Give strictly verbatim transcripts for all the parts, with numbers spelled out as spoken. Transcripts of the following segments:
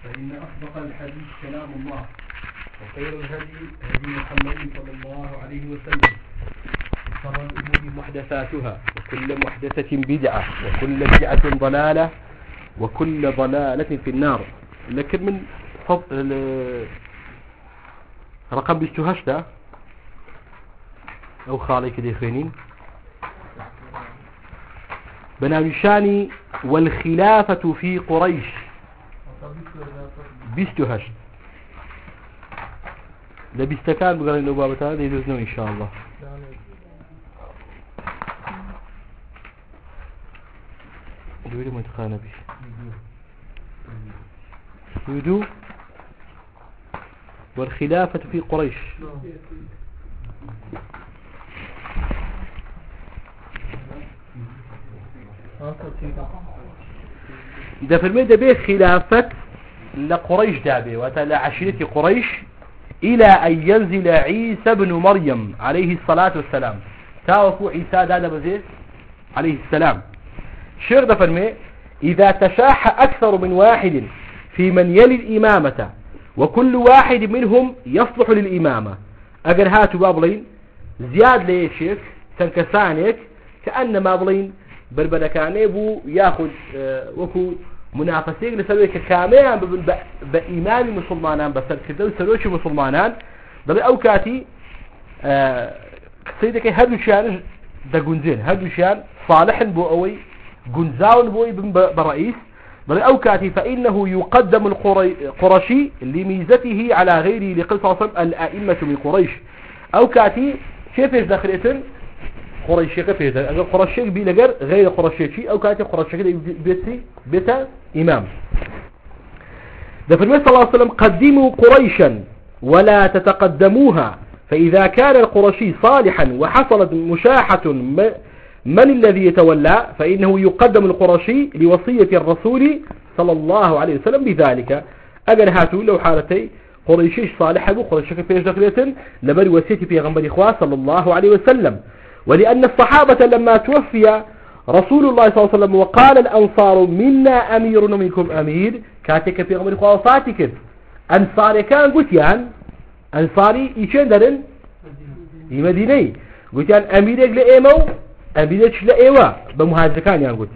فإن أصدق الحديث كلام الله وخير الهدي هدي محمد صلى الله عليه وسلم وشر الأمور محدثاتها وكل محدثة بدعة وكل بدعة ضلالة وكل ضلالة في النار. لكن من فضل رقم بستهشتا أو خالي كده خينين بناوشاني والخلافة في قريش بستهشت ده بيستكان بقال إنه بابتها ده يدوزنه إن شاء الله. دويري ما يتخانى بي يدو والخلافة في قريش ده في الميدة به خلافة لقريش دابه وتلا عشيرة قريش إلى أن ينزل عيسى بن مريم عليه الصلاة والسلام. تاوكو عيسى دادا بزير عليه السلام. شير ده فرمي إذا تشاح أكثر من واحد في من يلي الإمامة وكل واحد منهم يصلح للإمامة أجر هاتوا بابلين زياد ليشيك تنكسانيك كأنما بلين بربركاني بو ياخذ اه وكو منافسيك لسوي كاميان بإيمان مسلمانان بسر كذا سروش مسلمانان بل أوكاتي اه سيدك هدو شان دا جنزين هدو شان صالح بو أوي جنزاون بو ابن برئيس بل أوكاتي فإنه يقدم القرشي لميزته على غيره لقصص الأئمة من قريش. أوكاتي كيفش داخلتن قريشي كيفش أجر قرشي بيلجر غير قرشي أوكاتي قرشي بيتي بيتا إمام. ده في النبي صلى الله عليه وسلم قدموا قريشا ولا تتقدموها فإذا كان القرشي صالحا وحصلت مشاحة من الذي يتولى فإنه يقدم القرشي لوصية الرسول صلى الله عليه وسلم بذلك. أجل هاتوا لو حالتي قريشيش صالحة وقريشي كفيش دخلية لبري وسيتي في غنبري إخوة صلى الله عليه وسلم. ولأن الصحابة لما توفي رسول الله صلى الله عليه وسلم وقال الأنصار منا أمير ومنكم أمير كاتك في غنبري إخوة وصاتك أنصاري كان قلت يعني أنصاري إيشان درن مديني قلت يعني أميرك لإيمو أبيدش لأيوة بمهاجر كان يقول.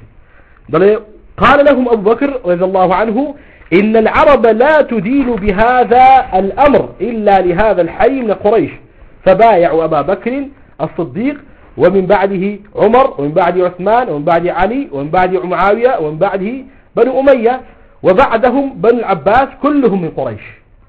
قال لهم أبو بكر رضي الله عنه إن العرب لا تدين بهذا الأمر إلا لهذا الحي من قريش فبايعوا أبا بكر الصديق ومن بعده عمر ومن بعده عثمان ومن بعده علي ومن بعده معاوية ومن بعده بنو أمية وبعدهم بنو العباس كلهم من قريش.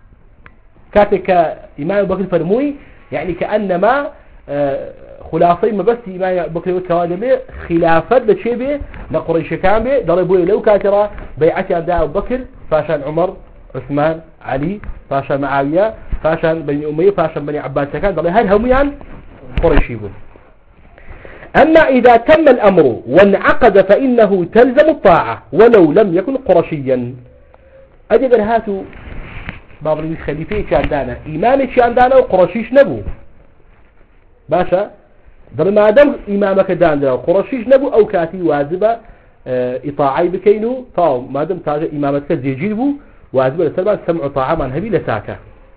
كاتك إمام أبو بكر فرموي يعني كأنما آه خلاصي ما بس إمام بكر والكوادم خلافة لشيبه لقريش كامبه ضربوا لو كاترة بيعتي أبداء أبو بكر فاشان عمر عثمان علي فاشان معاوية فاشان بني أمية فاشان بني عباس كان ضربوا هل هم يعني قريشيبه. أما إذا تم الأمر وانعقد فإنه تلزم الطاعة ولو لم يكن قرشيا. أجد هاتوا باب الخليفة كان دانا إمامي كان دانا وقرشيش نبو باشا دل ما دام إمامك داندرا قرشيش نبو أو كاتي واجبة اه إطاعي بكينو طاو ما دام تاج إمامك زيجيبو واجبة لسلمان سمع طاعة من هبي لساكة.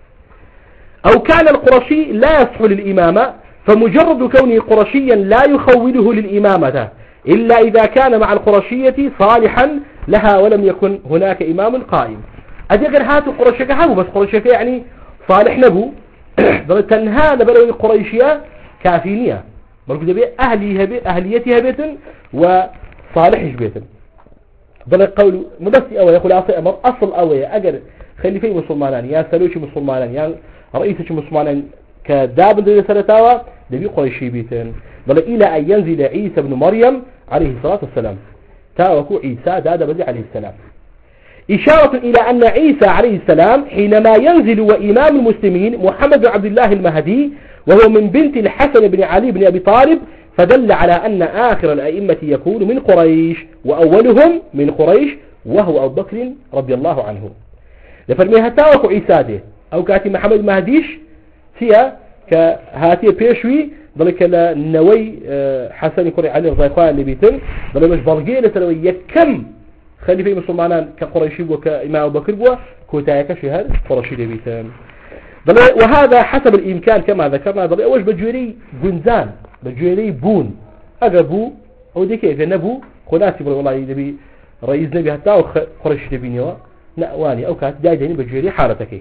أو كان القرشي لا يصح للإمامة فمجرد كونه قرشيا لا يخوله للإمامة إلا إذا كان مع القرشية صالحا لها ولم يكن هناك إمام قائم. أجل هاتوا قرشيك هابو بس قرشيك يعني صالح نبو دل تنهى نبلغ القريشية كافينية مركز بيه أهلي هبي أهليتي هبيتن وصالحش بيتن. ضل القول مبسي أوي يقول أعطي أمر أصل أوي أجر خليفي مسلمانان يا سلوشي مسلمانان يا رئيسي مسلمانان كداب دي سلتاوى دبي قريشي بيتن. ضل إلى أن ينزل عيسى بن مريم عليه الصلاة والسلام تاوكو عيسى دادا بدي عليه السلام. إشارة إلى أن عيسى عليه السلام حينما ينزل وإمام المسلمين محمد بن عبد الله المهدي وهو من بنت الحسن بن علي بن أبي طالب فدل على أن آخر الأئمة يكون من قريش وأولهم من قريش وهو أبو بكر رضي الله عنه. لفرميها تاوكو عيسى دي أو كاتي محمد المهديش فيها كهاتي بيشوي ذلك النوي حسن يكون علي رضي الله اللي بيتم ذلك مش بلغي لسلوية كم خليفة مسلمان كقريشي وكإمام أبو بكر وكوتايك شهر قريشي دبيتان. وهذا حسب الإمكان كما ذكرنا. بل أوش بجوري بنزان بجوري بون أجابو أو دي كيف نبو خلاتي بل والله نبي رئيس نبي حتى أو قريش نبينيوا نأواني أو كات جايدني بجوري حالتك.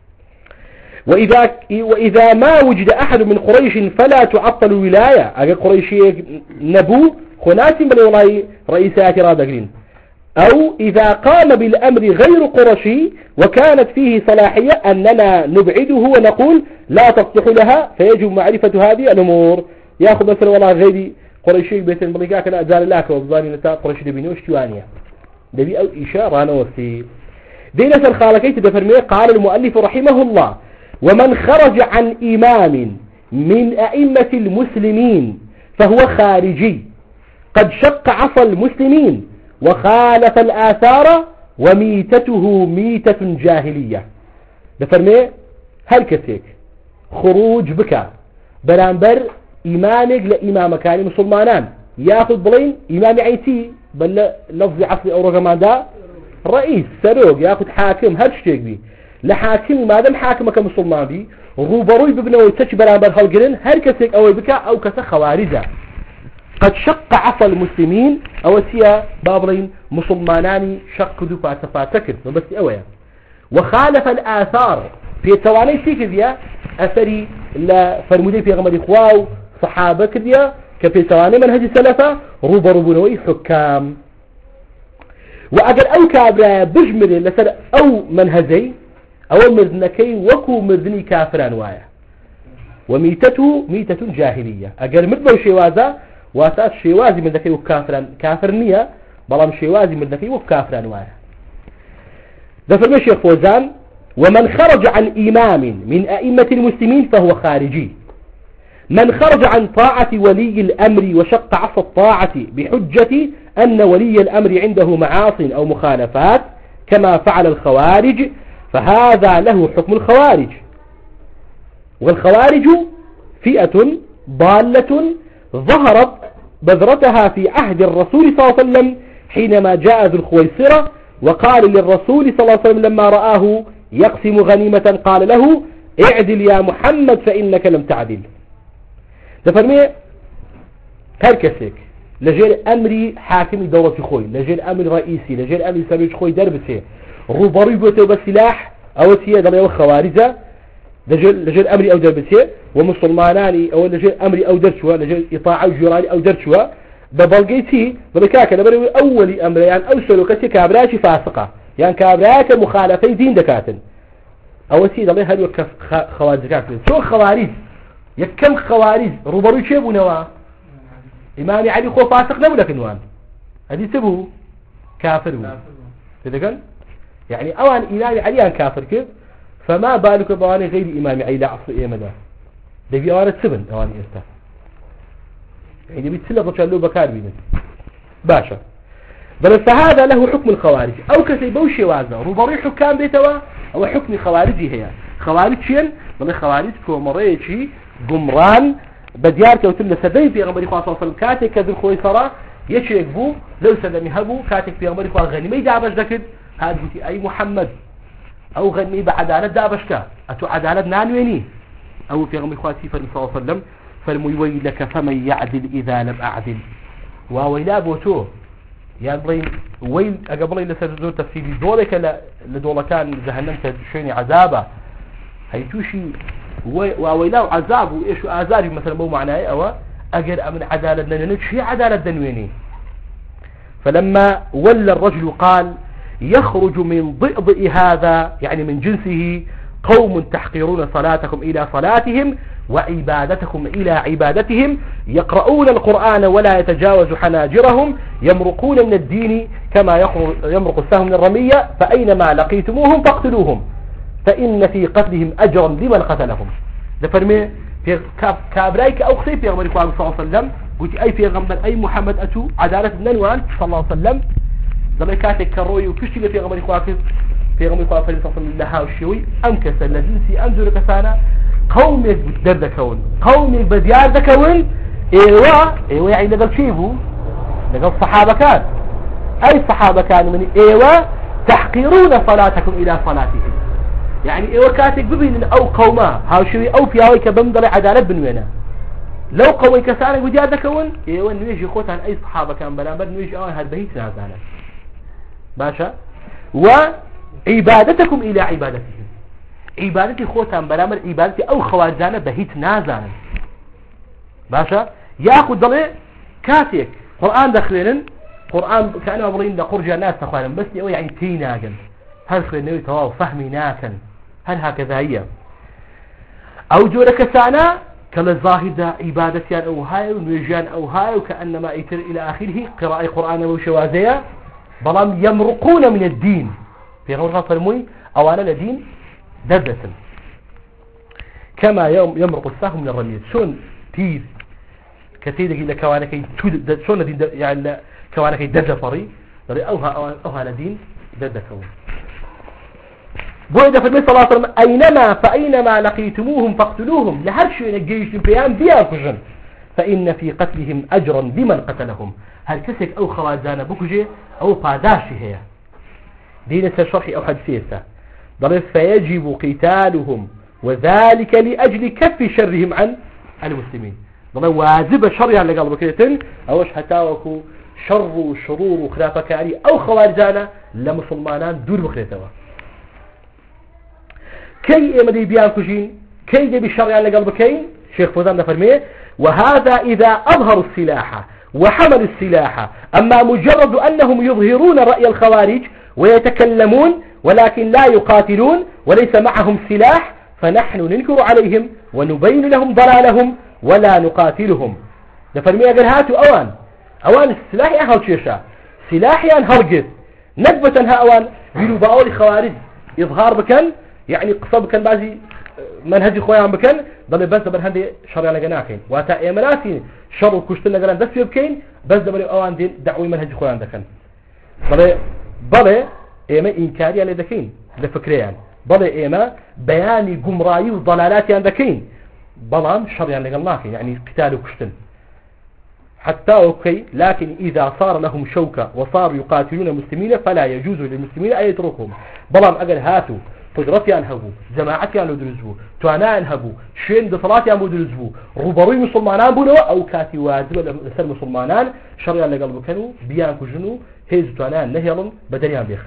وإذا وإذا ما وجد أحد من قريش فلا تعطل ولاية. أجا قريشي نبو خلاتي بل والله رئيسات رادقين. أو إذا قام بالأمر غير قرشي وكانت فيه صلاحية أننا نبعده ونقول لا تصلح لها، فيجب معرفة هذه الأمور. يأخذ مثلا والله غيري قريشي بيت الملكاك لا أزال لك وبظاني نتا قريشي دبيني وشتوانيا دبي أو إشارة نوستي دينة الخالقية تدفرمي. قال المؤلف رحمه الله: ومن خرج عن إمام من أئمة المسلمين فهو خارجي قد شق عصا المسلمين وخالف الآثار وميتته ميتة جاهلية. دفرمي هل كسيك خروج بك بلانبر إمامك لإمام كان مسلمانان ياخذ بلين إمام عيتي بل لفظ عصر أو رقمان دا رئيس سروق ياخذ حاكم هل شتيك بي لحاكم ما دام حاكمك مسلمان بي روبروي ببنوي تش بلانبر هالقرن هل كسيك أو بك أو كس خوارجة قد شق عصا المسلمين أو سيا بابلين مسلماناني شق دفع تفاتكر بس أويا وخالف الآثار في تواني سيكذيا أثري لا فرمودي في غمد إخواو صحابة كذيا كفي تواني منهج السلفة روبا روبنوي حكام وأجل أو كابرا بجمر لسر أو منهجي أو مذنكي وكو مذني كافران وايا وميتته ميتة جاهلية. أجل مدبو شوازا واساس شيوازي من ذكي وكافران كافرنية بلام شيوازي من ذكي وكافران وايا. ذكر الشيخ فوزان: ومن خرج عن إمام من أئمة المسلمين فهو خارجي. من خرج عن طاعة ولي الأمر وشق عصا الطاعة بحجة أن ولي الأمر عنده معاص أو مخالفات كما فعل الخوارج فهذا له حكم الخوارج. والخوارج فئة ضالة ظهرت بذرتها في عهد الرسول صلى الله عليه وسلم حينما جاء ذو الخويصرة وقال للرسول صلى الله عليه وسلم لما رآه يقسم غنيمة قال له: اعدل يا محمد فإنك لم تعدل. تفرمي هركسك لجيل أمري حاكم دولة خوي لجيل أمر رئيسي لجيل أمر سريج خوي دربسي روبري بوتو بسلاح أو سيادة ليو خوارزة لجل لجل أمري أو دربسي ومسلماناني أو لجل أمري أو درشوا لجل إطاعة جيراني أو درشوا ببلغيتي ببكاك نبري أول أمر يعني أو سلوكتي كابراشي فاسقة يعني كابراك مخالفي دين دكاتن أو سيد الله هل يكف خوارج كافر شو خوارج يكم خوارج روبرو شيبو نوا إمامي علي خو فاسق نبو لكن وان هذه سبو كافر كذا كان يعني أوان إمامي علي كافر كيف فما بالك بواني غير إمامي علي لا عصر إيه مدى ده في أوانة سبن أواني إستا يعني بيتسلة ضشان بكار بينا باشا بل فهذا له حكم الخوارج أو كسيبوشي وازا روبري حكام بيتوا أو حكم خوارجي هي خوارج شين بل خوارج كومريشي قمران بديار كوتل سبين في أغمري خواه صلى الله عليه وسلم كاتك كذل خوي صرا يشيك بو لو سلمي هبو كاتك في أغمري خواه غني ما يدعبش ذكر هاد قلتي أي محمد أو غني بعدالة دابشك أتو عدالة نانويني أو في أغمري خواه صلى الله عليه وسلم فالمي لك فمن يعدل إذا لم أعدل وويلا بوتو يعني بلين ويل أقبلين لسجدور تفسيري دولك لدولة كان جهنم تشيني عذابه هيتوشي وويلاو عذاب وإيش آذاري مثلا مو معناه أو أجر من عدالة ننك شيء عدالة دنويني. فلما ولى الرجل قال يخرج من ضئضئ هذا يعني من جنسه قوم تحقرون صلاتكم إلى صلاتهم وعبادتكم إلى عبادتهم يقرؤون القرآن ولا يتجاوز حناجرهم يمرقون من الدين كما يمرق السهم من الرمية فأينما لقيتموهم فاقتلوهم فإن في قتلهم أجرا لمن قتلهم. ده فرمي في كابرايك أو خصي في غمر صلى الله عليه وسلم قلت أي في غمر أي محمد أتو عدالة ننوان صلى الله عليه وسلم زي كاتك كروي وكشتي في غمر خواكب في غمر خواكب صلى الله عليه وسلم لها والشوي أمكس الذي أنزل كسانا قومك بدر ذكون قومك بديار ذكون إيوا إيوا يعني لقل شيفو لقل صحابة كان أي صحابة كانوا من إيوة تحقيرون صلاتكم إلى صلاتهم يعني إيوة كاتك ببين أو قوما هاوشوي أو فياوي كبمضل عدالة بنوينا لو قوي كسانا ودياد كون إيوة نويجي خوتان أي صحابة كان بلامر نويجي أوان هاد بهيت نازانا باشا وعبادتكم إلى عبادتهم عبادتي خوتان بلامر عبادتي أو خوارجانا بهيت نازانا باشا ياخد ضلي كاتيك قرآن دخلين قرآن كأنه أمرين دا قرجة ناس تخوانا بس يعني تيناكن هل خليني تواو فهمي ناكن هل هكذا هي أو جورك سانا كلا ظاهدة عبادتيان أو هاي ونويجان أو هاي وكأنما يتر إلى آخره قراءة قرآن وشوازية بلام يمرقون من الدين في غير فرموي أو أنا لدين دبة كما يمرق السهم من الرميز شون تير كثير إلى كوانك شون دين يعني كوانك دبة فري أوها أوها لدين دبة كون بويدا في المثل صلى الله عليه وسلم أينما فأينما لقيتموهم فاقتلوهم لهرشوا ينجيش البيان بيانكجن فإن في قتلهم أجرا بمن قتلهم هل كسك أو خواجانا بكجي أو قاداشي هي دين الشرح أو حدثيسة ضرب فيجب قتالهم وذلك لأجل كف شرهم عن المسلمين ضرب واجب شر على قلب كيتن أوش حتاوكو شر وشرور وخلافة كاري أو خوارجانا لمسلمانان دور بخيتوا كي امدي بيان كجين كي دي بالشرع على قلب كين شيخ فوزان فرميه وهذا إذا أظهروا السلاح وحملوا السلاح أما مجرد أنهم يظهرون رأي الخوارج ويتكلمون ولكن لا يقاتلون وليس معهم سلاح فنحن ننكر عليهم ونبين لهم ضلالهم ولا نقاتلهم ده فرميه قال هاتوا أوان أوان السلاح أهل شيشا سلاح هرقت نقبة أوان بيلو بأول خوارج إظهار بكن يعني قصب كان بعضي منهج خويا بكن ضل بس برهندي شرع لجناكين واتا ايملاتي شر كشتنا جلان دس يبكين بس دبر اوان دين دعوي منهج خويا دكن ضل ضل ايما انكاري على دكين لفكريان ضل ايما بياني جمراي وضلالات عندكين بلان شرع لجناكين يعني قتال وكشتن حتى اوكي لكن اذا صار لهم شوكة وصاروا يقاتلون المسلمين فلا يجوز للمسلمين ان يتركهم بلان اجل هاتوا قدرتي أنهبوا جماعتي أن يدرزبوا توانا أنهبوا شين دصلاتي أن يدرزبوا ربروي مسلمانان بنوا أو كاتي واجب لسر مسلمانان شريا لقلبوا كانوا بيان كجنوا هيز توانا نهيلا بدريان بيخن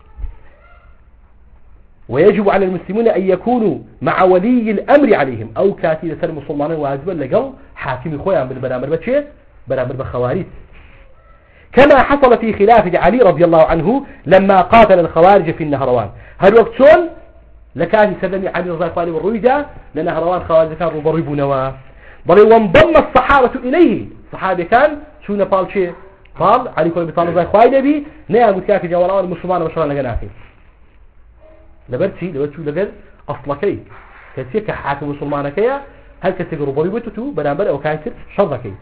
ويجب على المسلمين أن يكونوا مع ولي الأمر عليهم أو كاتي لسر مسلمانان واجب لقل حاكم خويا بالبرامر بتشي برامر بخواريت كما حصل في خلافة علي رضي الله عنه لما قاتل الخوارج في النهروان هل وقت شون لكان سلمي علي رضي الله عنه والرويدة لنهروان خوارج كان ربريبوا نوا بل وانضم الصحابة إليه صحابة كان شو نقال شيء قال علي كل بطال رضي الله عنه نعم كاك جوالان المسلمان وشران لقناكي لبرتي لبرتي لقل أصلكي كسيك حاكم مسلمانكي هل كسيك ربريبوتو بنابر أو كانت شركي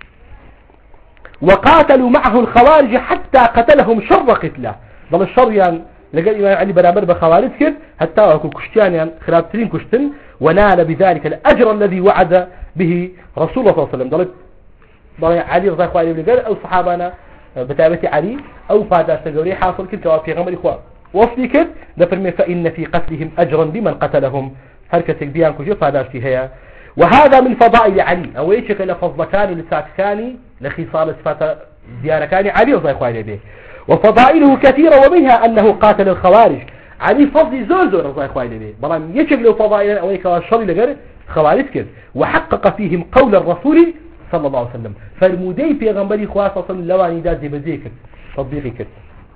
وقاتلوا معه الخوارج حتى قتلهم شر قتله ضل الشر يعني لقى إمام علي برابر بخوارج كده حتى أكو كشتيان يعني خلابتين كشتن ونال بذلك الأجر الذي وعد به رسول الله صلى الله عليه وسلم ضل ضل علي رضي الله عنه قال أو صحابنا بتابة علي أو فادا سجوري حاصل كده كواب في غمر إخوان وصلي كده نفرمي فإن في قتلهم أجرا بمن قتلهم حركة بيان كجي فاداشتي هي وهذا من فضائل علي أو يشك لفضلكان لساككان لخصال صفات دياركان علي رضي الله عنه وفضائله كثيرة ومنها أنه قاتل الخوارج علي فضل زوزو رضي الله عنه بلان يشك له فضائلا أو يكا الشر لغير خوارج كذ وحقق فيهم قول الرسول صلى الله عليه وسلم فالمدي في غنبري خواصة لواني ذات بذيك تطبيقي كذ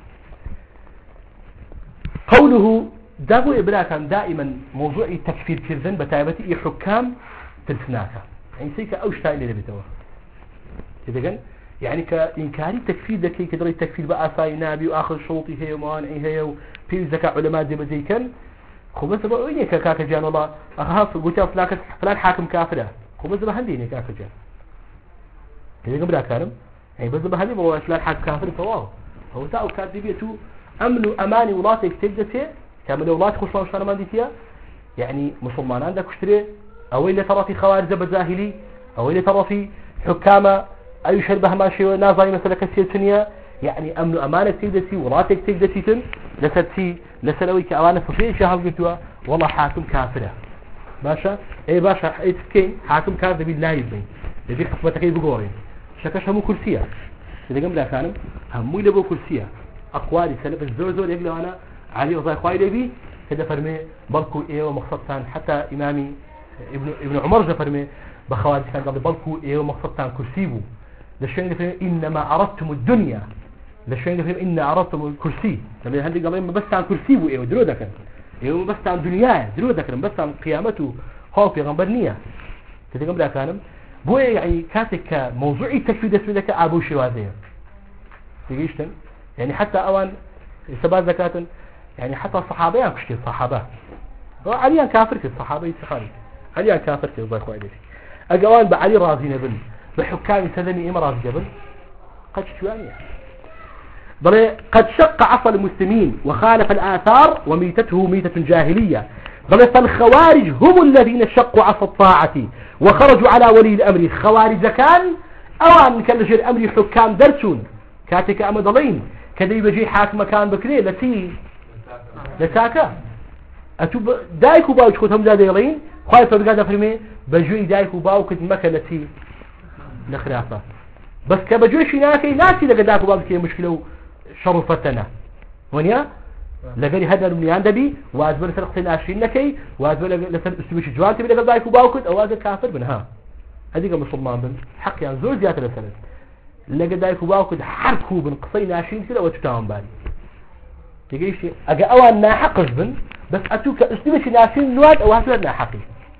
قوله دابو إبراكا دائما موضوع تكفير كرزن بتابتي حكام تلسناكا يعني سيكا أوشتا إلي لبتوا كذا قال يعني كإنكاري تكفير ذكي كدري التكفير بأساي نابي وآخر شروطي هي ومانعي هي وفي زكاة علماء دي بزي كان خو بس بقولي كاكا جان والله أخاف قلت فلان فلان حاكم كافرة خو بس بهنديني كاكا جان كذا قبل كلام يعني بس بهندي والله فلان حاكم كافر فواه هو تاو كاتبيتو أمن أماني ولاتك تبدته كامل ولات خصوصا شان ما ديتيا يعني مسلمان عندك اشتري أو اللي ترى في خوارج بزاهلي أو اللي ترى في حكامة أي شربه ماشي نازاي مثلا كسيتنيا يعني أمن أمانة تقدسي ولاتك تقدسيتن لسرتي لسروي كأمانة ففي شهر قلتوا والله حاكم كافرة باشا اي باشا اي تسكي حاكم كافر بالله يبين يجي حكمتك اي بقورين شكاش همو كرسية إذا قمنا كانم همو يلبو كرسية أقوالي سلف الزور زور يقلوا أنا علي رضي الله لبي كده فرمي بلكو ايه ومقصدتان حتى إمامي ابن ابن عمر جا فرمي بخوارج كان قال بلكو ايه ومقصدتان كرسيبو لشين فرمي إنما أردتم الدنيا لشين فرمي إن أردتم الكرسي لما هندي قال ما بس عن كرسيبو ايه ودرو ده كان ايه بس عن دنياه درو ده كان بس عن قيامته خوف يغنبرنية كده قمنا كانم بو يعني كاتك موضوعي تكفيد اسمك أبو شوازية تيجيشتن يعني حتى أوان سبات زكاة يعني حتى الصحابة كشتي الصحابة عليا كافر كي الصحابة يتخاني عليا كافر كي الله يخوي عليك أجوان بعلي راضين بن بحكام سلمي إمراض جبل قد شوانية بل قد شق عصا المسلمين وخالف الآثار وميتته ميتة جاهلية بل فالخوارج هم الذين شقوا عصا الطاعة وخرجوا على ولي الأمر خوارج كان أوان كالجي الأمر حكام درسون كاتك أمدلين كذا يبجي حاكم كان بكري لتي لتاكا أتوب دايكو باوش كتهم داديلين خايف رجال فرمي بجوي دايكو باو كت مكلتي لخرافة بس كبجوي شناكي ناسي لقى دايكو باو كي مشكلة شرفتنا ونيا لقى هذا من عندبي وأزبل سرقتين عشرين لكي وأزبل لسن استمش جوانتي لقى دايكو باو كت أو هذا كافر منها هذيك مسلمان بن حق يعني زوج زيادة لسنة لقى دايكو باو كت حركوا بن قصين عشرين كده وتتاهم بالي تيجي شيء أجا أوان ناحق بن بس أتوك استمش ناسين نواد أو هذا ناحقي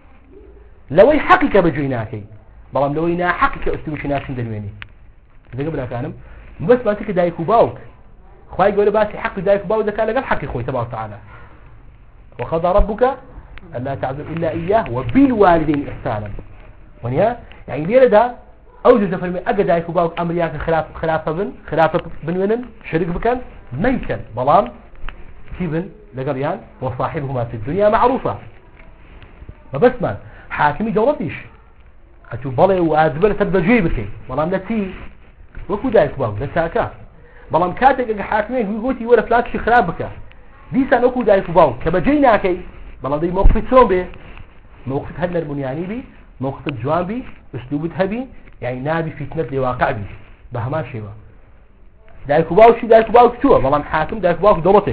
لو يحقي كبجويناكي بلام لو يناحقي كاستمش ناسين دلويني إذا قبل كلام بس ما تك دايكو باوك خواي يقول بس حق دايكو باوك ده كان لقى حقي خوي تبارك وتعالى وقضى ربك ألا تعبدوا إلا إياه وبالوالدين إحسانا ونيا يعني ليه ده أوجد فرمي أجا دايكو باوك أمر ياك خلاف خلافة بن خلافة بن ونن شريك بكن ميكن بلام كيبن لقريان وصاحبهما في الدنيا معروفة ما بس ما حاكمي دولتيش أتو بلي وأدبر تبجي بكي بلام نتي وكو دايك باو لساكا بلام كاتك حاكمين يقولي ولا فلاكش خرابك ديسا نكو دايك باو كبجيناكي بلام دي موقف سون بي موقف هدنا المنياني بي موقف الجوان بي اسلوب هبي يعني نابي فتنة لواقع بي بهما شيء دايك باو شي دايك باو كتوه بلام حاكم دايك باو دولتك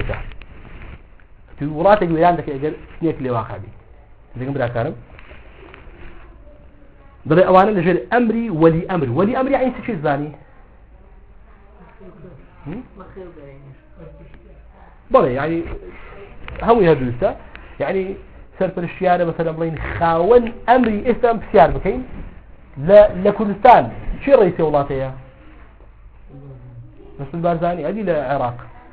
في وراتك ويان دك اجل سنيك لواقع بي زي قمرا كارم بل أولا لجل أمري ولي أمر ولي أمر يعني شيء زاني بلى يعني هم يهدوسا يعني سرف الشيارة مثلا بلين خاون أمري اسم بسيار بكين لا لكردستان شي رئيسي والله بس البارزاني أدي لعراق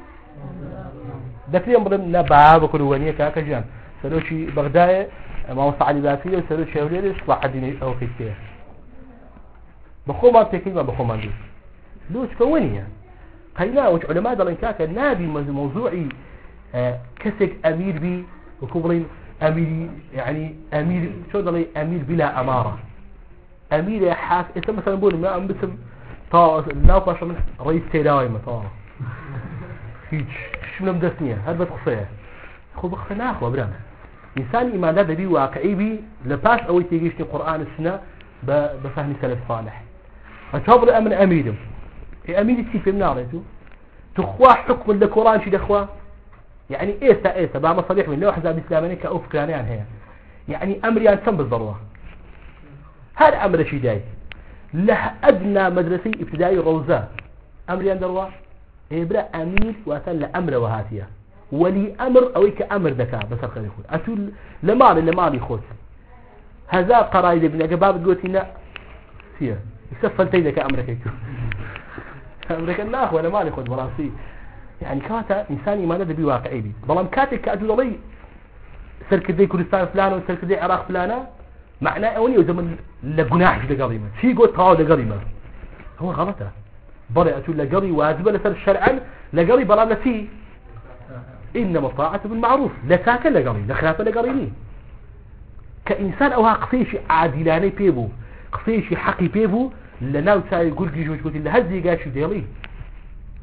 دكريم بلين نباب وكلوانية كاكجان سلوشي بغداد ما وصل على باسية وسلوش شهرية إصلاح الدين أو كتير بخو ما تكلم ما بخو ما دي لوش كونية قينا وش علماء دلنا كاك نادي موضوعي آه كسك أمير بي وكبرين أمير يعني أمير شو دلي أمير بلا أمارة أمير يا حاك إنت مثلا بقول ما أم بسم طا لا باش من رئيس تداوي مثلا هيج شو مدسنية هذا بتقصيه خو بخنا أخو برام إنسان إيمان هذا بي واقعي بي لباس أو تيجيشني قرآن السنة بفهم سلف صالح فتبر أمن أميرهم أمير تسيف من عريته تخوا حكم القرآن شي دخوا يعني إيسا إيسا بعد صريح من لو حزاب إسلامي كأوف كلانيان هي يعني أمر ينسم بالضرورة هذا أمر شي جاي له أدنى مدرسي ابتدائي روزة أمر يندروا إبراء أمير وأتن لأمر وهاتيه ولي أمر أو كأمر ذكاء بس الخير يخوض أتول لمالي لمالي خود هذا قرائد ابن أجباب تقولي لا فيها يسفل تيدك أمرك يكون أمرك الناخ ولا مالي خود براسي يعني كاتا إنساني ما ندى بواقعي بي بلام كاتك كأدو لي سرك دي كردستان فلانة وسرك دي عراق فلانة معناه أولي وزمن لقناح دي قريمة شي قول طاو دي قريمة هو غلطة بلي أتول لقري واجبة لسر الشرعا لقري بلام نسي إنما الطاعة بالمعروف لا تاكل لقري لا خلافة لقريني كإنسان أوها قصيشي عادلاني بيبو قصيشي حقي بيبو لناو تساي يقول جيجو وتقول إلا هزي قاشي ديالي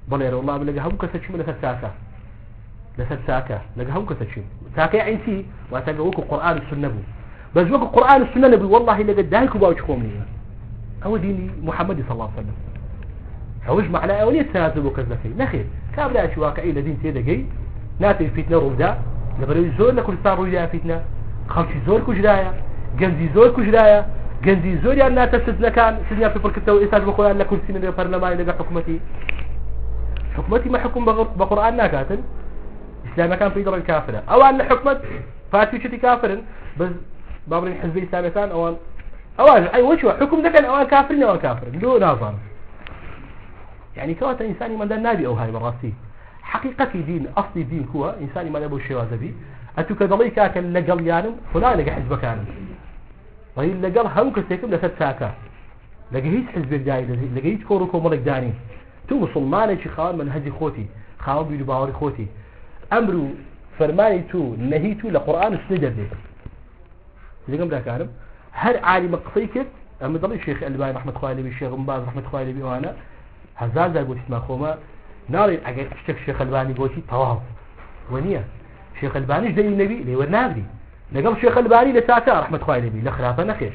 بەڵێ والله لەگە هەموو کەسە چیم لەسەر چاکە لەسەر چاکە لەگە هەموو کەسە چیم چاکە یعنی چی واتە وەکو قورئان و سنە بوو بەس وەکو قورئان و سنە نەبوو والله لەگە دایک و باوک خۆم نییە ئەوە دینی محەممەدی صلی الله عليه وسلم ئەوش معنای ئەوە نیە تەنازل بۆ کەس دەکەی نەخێر کابراایکی واقعی لە دین تێدەگەی ناتێ فیتنە ڕوودا لەبەرەوەی زۆر لە کوردستان ڕوویدا فیتنە خەڵکی زۆر کوژرایە گەنجی زۆر کوژرایە گەنجی زۆریان ناتە سزنەکان سزنیان پێپڕکردەوە ئێستاش بە خۆیان لە کورسی لە پەرلەمانی لەگە حکومەتی حکومەتی ما حکوم بە قورئان ناکاتن ئیسلامەکان پێی دەڵێن کافرە ئەوان لە حکومەت پارتیوچەتی کافرن بەس بابڕین حزبی ئیسلامیەکان ئەوان ئەوان ئەی وەچوە حکوم دەکەن ئەوان کافرن ئەوان کافرن لۆ نازانن يعني كواتا إنساني من دان نابي أو هاي براسي حقيقة دين أصلي دين كوا إنساني ما نبو الشوازة بي أتو كذلك كاكا لقل يانم فلا لقى حزب كانم وهي لقل هم كسيكم لسد ساكا لقى هيت حزب الجاي لقى هيت كوروكو ملك داني تو مسلماني شي خاون من هجي خوتي خاون بيلو باوري خوتي أمرو فرماني تو نهيتو لقرآن السنة دي لقم دا كانم هر عالم قصيكت أما ضل الشيخ الباني رحمة خوالي بي الشيخ مباز رحمة خوالي بي وانا هزار زار بوتي ما خوما نارين اگر اشتك شيخ الباني بوتي تواف ونيا شيخ الباني جدي النبي لي ورنابي لقب شيخ الباني لساتا رحمة خواه النبي لخلافة نخير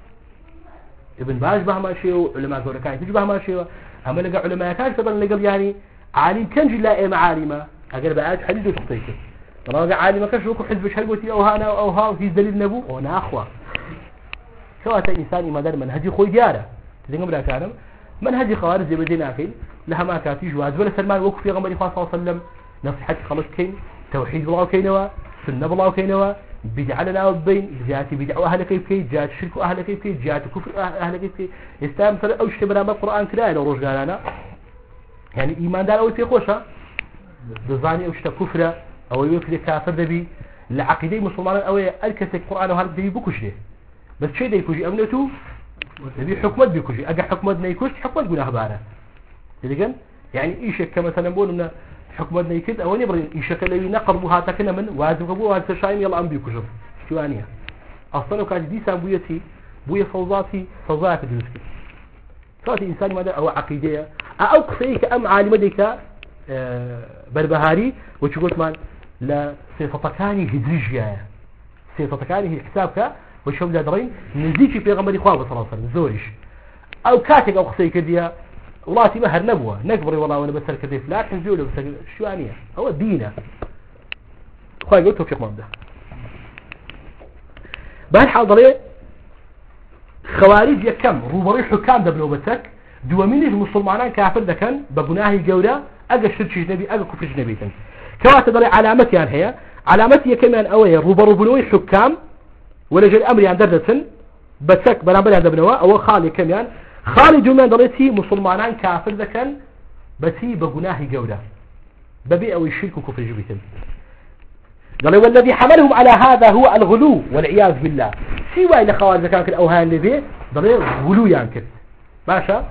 ابن باز بهما شيء علماء زور كان تجبه ما شيء اما لقى علماء كان فضل لقب يعني عالم كان جلا ام عالمه اگر بقى حديث وتخطيك طبعا عالم كان شو حزب شحال بوتي او هانا او ها في دليل نبو وانا اخوه سواء انسان ما دار منهجي خوي دياره تلقى بلا كلام منهج خوارج يبدين أخي لها ما كاتي جواز ولا سلمان وقف في غمر صلى الله عليه وسلم نصيحة خلص كين توحيد الله كينوا سنة الله كينوا بدع لنا وبين جاتي بدع أهل كيف كي جات شرك أهل كيف كي جات كفر أهل كيف كي استام ترى أو شيء برامج القرآن كلا لو رجع لنا يعني إيمان دار أو تيقوشة بزاني أو شيء كفر أو يوكل كافر دبي العقيدة مسلمان أو الكسر القرآن وهذا دبي بكشة بس شيء ده يكوجي أمنته نبي حكمت بيكوجي أجا حكمت نيكوش حكمت قلنا هبارة إذا يعني إيش كما سنقول إن حكمت نيكد أو نبرين إيش كلا ينقربها تكنا من واجب قبوها تشايم يلا أم بيكوجب شو أنيها أصلا كان دي سام بويتي بويا فوضاتي فوضات الدنيا صارت إنسان ماذا أو عقيدة أو قصيك أم عالم ديك أه بربهاري وشقولت مان لا صفتكاني هدريجيا صفتكاني حسابك وشو لا درين نزيجي في غمر إخوان صلى الله عليه وسلم زورش أو كاتك أو قصيك ديا ولاتي مهر نبوة نكبري والله وأنا بسر كذيف لا تنزوله بس شو أنيه هو دينه خوي قلت توفيق مبدأ بهالحال ضري خوارج يكم روبري حكام دبنوبتك دواميني المسلمان كافر ده كان بجناهي جودة أجا شرك نبي أجا كفر نبي تن كوات ضري علامتي يعني هي علامتي كمان أوي روبر بنوي حكام ولا جل أمري عن دردة بتك برامبر عند بنوا أو خالي كمان خالي جمعان ضريتي مسلمان كافر ده كان بسي بجناهي جودة ببيع أو الشرك وكفر نبي تن قال والذي حملهم على هذا هو الغلو والعياذ بالله سوى إلى خوارج كان الأوهان اللي به ضرير غلو ينكر ماشا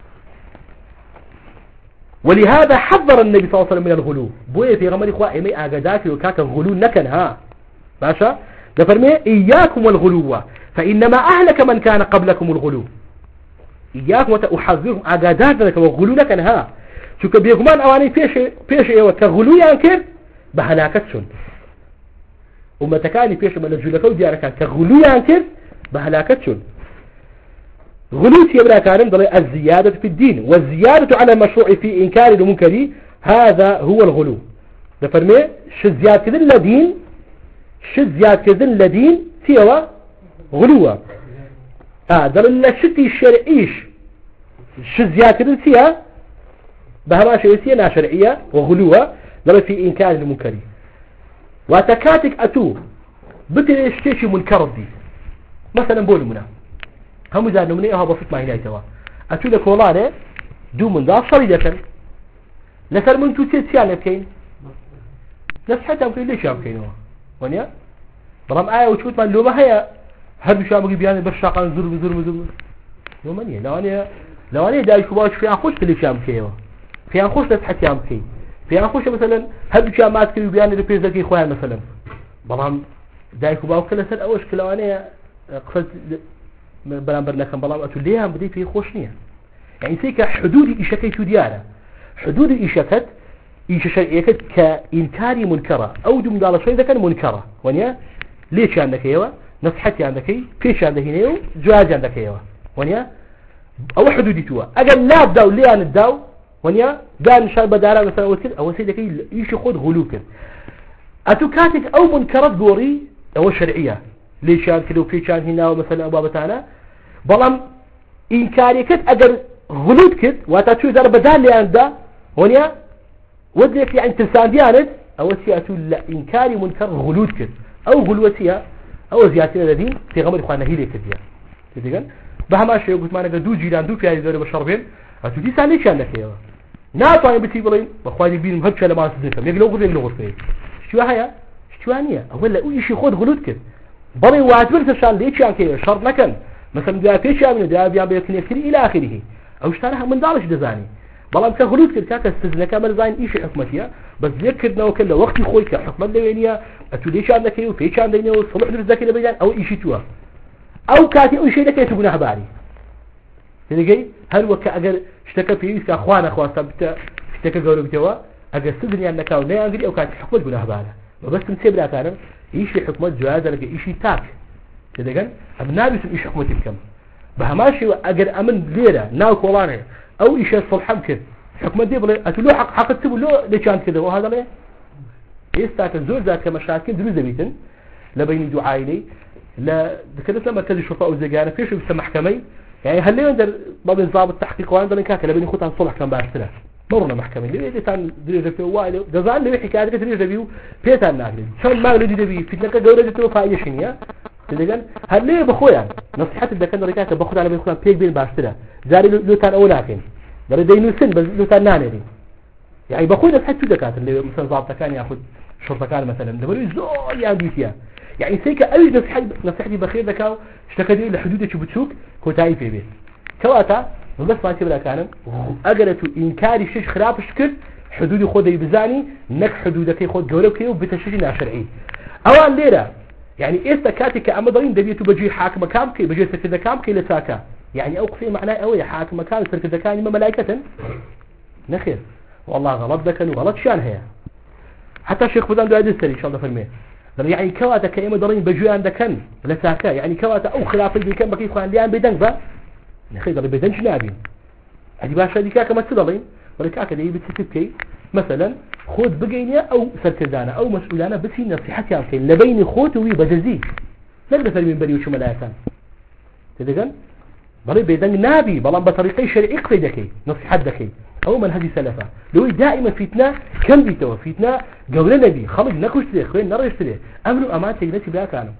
ولهذا حذر النبي صلى الله عليه وسلم من الغلو بوي في غمر إخوة إمي أقداك وكاك الغلو نكن ها ماشا دفرمي إياكم والغلو فإنما أهلك من كان قبلكم الغلو إياكم وتأحذرهم أقداك والغلو نكن ها شو كبيركمان أواني فيش فيش إيوة كغلو ينكر بهلاكتشن ومتكاني فيش من الجلكة وديارك كغلو ينكر بهلاكتشن غلو تيبرا كان ضل الزيادة في الدين والزيادة على المشروع في إنكار المنكر هذا هو الغلو ده فرمي شزياد كذن لدين شزياد كذن لدين تيوا غلوة آه ضل الشتي الشرعيش شزياد كذن تيا بهما شيء نا شرعية وغلوة ضل في إنكار المنكر وتكاتك أتو بتشتيش منكر دي مثلا بقول منا هم إذا نمنيها بسيط ما هنا يتوا أتو لك والله دو من ذا صريدة لسر من تو تيسيان بكين نفس حتى ممكن ليش يمكن ونيا برام آية وشوت من لو ما هي هذا شو أبغي بيان برشاقة زور زور زور لو مني لو أنا لو أنا دايش كباش في أخوش ليش يمكن في أخوش نفس حتى يمكن في أخوش مثلا هذا شو ما تكلم بيان الرئيس ذكي خوان مثلا برام دايش كباش كل سنة أوش كل أنا قصد برام برناكم برام أتوليها بدي في خوش نية يعني سيك حدود إشكي شو دياره حدود إيشكت إيش شرعيكت كإنكاري منكرة أو دم دالة شيء ذا كان منكرة ونيا ليش عندك ايوه نصحتي عندك اي فيش عندك هنا جواز عندك ايوه ونيا او حدودي توا اجل لا بداو لي انا الداو ونيا قال ان شاء الله بدار مثلا او كذا او سيدك ايش ياخذ غلو كذا اتوكاتك او منكرات دوري او شرعيه ليش كان كذا وفي كان هنا مثلا ابو بتانا بلام انكاريكت اجل غلو كذا واتاتو دار بدال لي عنده ونيا ودك يعني تنسان ديانت او سياتو لا انكاري منكر غلو كذا او غلوتيها او زياتنا الذين في غمر اخواننا هي ليك ديال تدقن بهما شيء قلت ما نقدو جيران دو في هذه الدوله بشربين اتو دي سالي كان لك ايوه ناطاي بتي بلين اخواني بين مهبشه لما صدقهم يقلو غزي من غرفه شو هيا شو انيه ولا اي شيء خذ غلوت كده بري واجبر شان ليش كان كده شرط لكن مثلا دا في شيء من دا بيان بيكن يكثر الى اخره او اشتراها من دارش دزاني بلان كغلوت كده كاك استزنا كامل زين ايش حكمتها بس ذكرنا وكله وقت خوي كحكم الدوينيه اتو ليش عندك ايه وفي كان دينه وصلح درزك اللي بيان او شيء توا او كاتي او شيء لك يتبونه بالي تلقي هل وك اجل اشتكى فيه اخوان اخوان ثبت اشتكى قالوا بتوا اجل استدني انك او لا انجلي او كاتي حكم الجناه بالي بس نسيب لك انا ايش حكمه جواز لك ايش تاك تلقى ابنابي ايش حكمتك كم بها ماشي اجل امن ليره ناو كولانه او ايش الصلح ممكن حكم دي بلا اتلو حق حق تبو لو لكان كذا وهذا ليه يستاك الزور ذاك مشاكل دروز بيتن لبين دعايلي لا ذكرت لما مركز الشرطه وزجانه فيش في محكمه يعني هل ليه عند بعض ضابط التحقيق وعند كاك لبين خطا الصلح كان باشترا مرنا محكمه اللي كان دريج في وايد جزال اللي حكايه دريج ريفيو بيت الناقل شلون ما ولدي دبي في تلك جوله فايده شنيا تدقن هل ليه بخويا نصيحه الدكان ريكاك باخذ على بيكون بيك بين باشترا زاري لو كان اولى دري دينو سن بس لو تنانه دي يعني باخذ حتى دكاتره اللي مثلا ضابط كان ياخذ شرطه كان مثلا دبري زول يا بيتيا يعني سيك اي نصيحه نصيحتي بخير دكاو اشتكى دي لحدود تشبتوك كوتاي في بيت كواتا بس ما تبلا كان اجلت انكار شيء خلاف الشكل حدود خذي بزاني نك حدودك ياخذ جولك وبتشريع شرعي اوان ليره يعني استكاتك امضين دبيتو بجي حاكم كامكي بجي سكده كامكي لساكا يعني اوقفي معناه قوي حاكم مكان سرك ذكاني ما ملائكه نخير والله غلط ذكن وغلط شان هي حتى الشيخ فلان دو ادري ان شاء الله فرمي يعني كواتا كيما درين بجوان ذكن لساكا يعني كواتا او خلاف اللي كان بكي خوان ليان بدن با نخير دري بدن جنابي ادي باشا دي كاكا ما تدلين ولا كاكا دي بتسكبكي مثلا خذ بقينيا او سركزانا او مسؤولانا بس هي نصيحتي عم كاين لبين خوت وي بجزي نقدر فرمي بري وشو ملائكه تدقن بري بيدن نابي بلان بطريقي شرعي قصيدكي نصيحة دكي او منهج سلفة لو دائما فتنة كم بيتوا فتنة قول نبي خلق نكوش ليه خوين نرش ليه امنوا امان تجنتي بها كانوا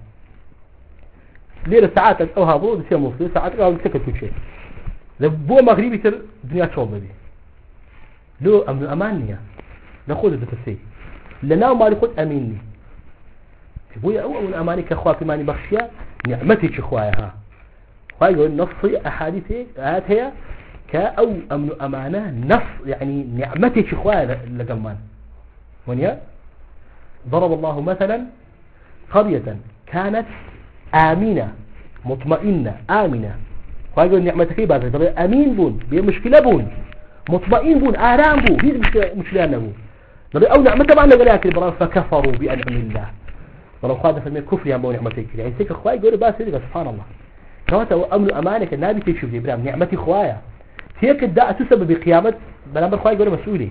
ليلة ساعات او هابو بسيا مصري ساعات او سكت كل شيء لبو مغربي تر دنيا شغل بي لو امنوا امانية ناخذ بتسي لنا ما ناخذ اميني بويا او او اماني كاخواتي ماني بخشيا نعمتي اخوايا ها فايقول نصي أحاديثي آيات هي كأو أمن أمانة نص يعني نعمتي شخوان لقمان ونيا ضرب الله مثلا قرية كانت آمنة مطمئنة آمنة فايقول نعمتك في بعض أمين بون بمشكلة بون مطمئن بون آرام بون هي مشكلة بون أو نعمة طبعا لقلاك البران فكفروا بأنعم الله ولو خادة فالمية كفر يا بون نعمتك يعني سيك أخوائي يقول باسي سبحان الله كواتا أمن أمانك النبي تشوف لي برام نعمتي خوايا هيك الداء تسبب بقيامة بلامر خوايا يقول مسؤولي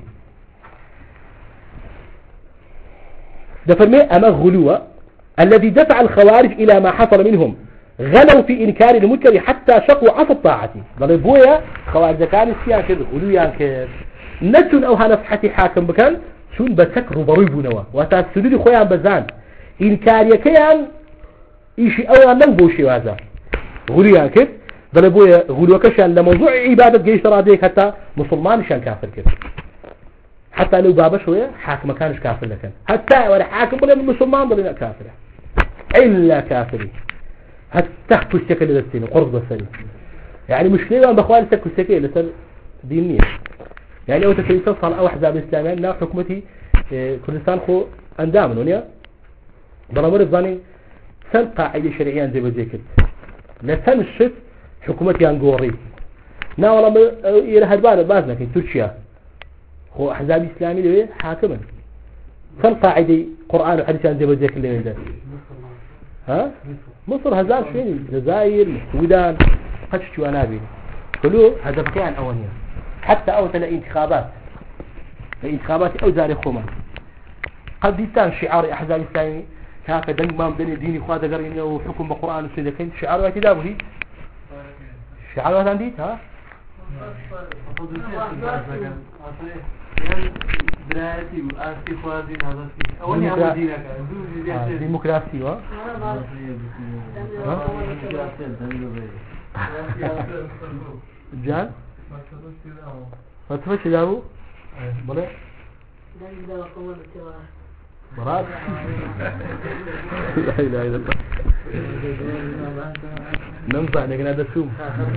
ده فرمي أما غلوة الذي دفع الخوارج إلى ما حصل منهم غلوا في إنكار المنكر حتى شقوا عصى الطاعة ضل بويا خوارج كان السيان كذا غلويا كذا نتن أو هنفحتي حاكم بكان شون بسكر ضريب نوا وتسدد خويا بزان إنكار يكيان إيشي أولا من بوشي وهذا غلويا كذا ضل بويا غلوة كشان لموضوع عبادة جيش تراديك حتى مسلمان شان كافر كذا حتى لو بابا شوية حاكم ما كانش كافر لكن حتى ولا حاكم ولا مسلمان ولا كافر إلا كافرين حتى تحت الشكل للسين قرض السين يعني مشكلة أنا بخوالي تكو الشكل لسر دينية يعني أو تسيطة صار أو أحزاب الإسلاميين لا حكمتي كردستان خو أندامن ونيا ضرمر الظاني سن قاعدة شرعية زي بذيكت لسن الشف حكومتي أنقوري نا والله إلى هدبان بازنا في تركيا هو أحزاب إسلامي ليه حاكما فالقاعدة قرآن وحديث عن جبل ذاك اللي ده ها مصر هزار فين الجزائر السودان قدش شو أنا بين كله هذا بكيان أولية حتى أول تلاقي انتخابات الانتخابات أو زاري خوما قد يتان شعار أحزاب إسلامي هكذا دنج ما مدني ديني خواد قرين وحكم بالقرآن والسنة كين شعار واعتدابه هي شعار واحد عندي ها دراسي وآسي خوازين هذا فيه أولي هم دينك ديمقراطي وا جان ما تفش دابو بلا مراد لا إله إلا الله ننفع نقنا دسوم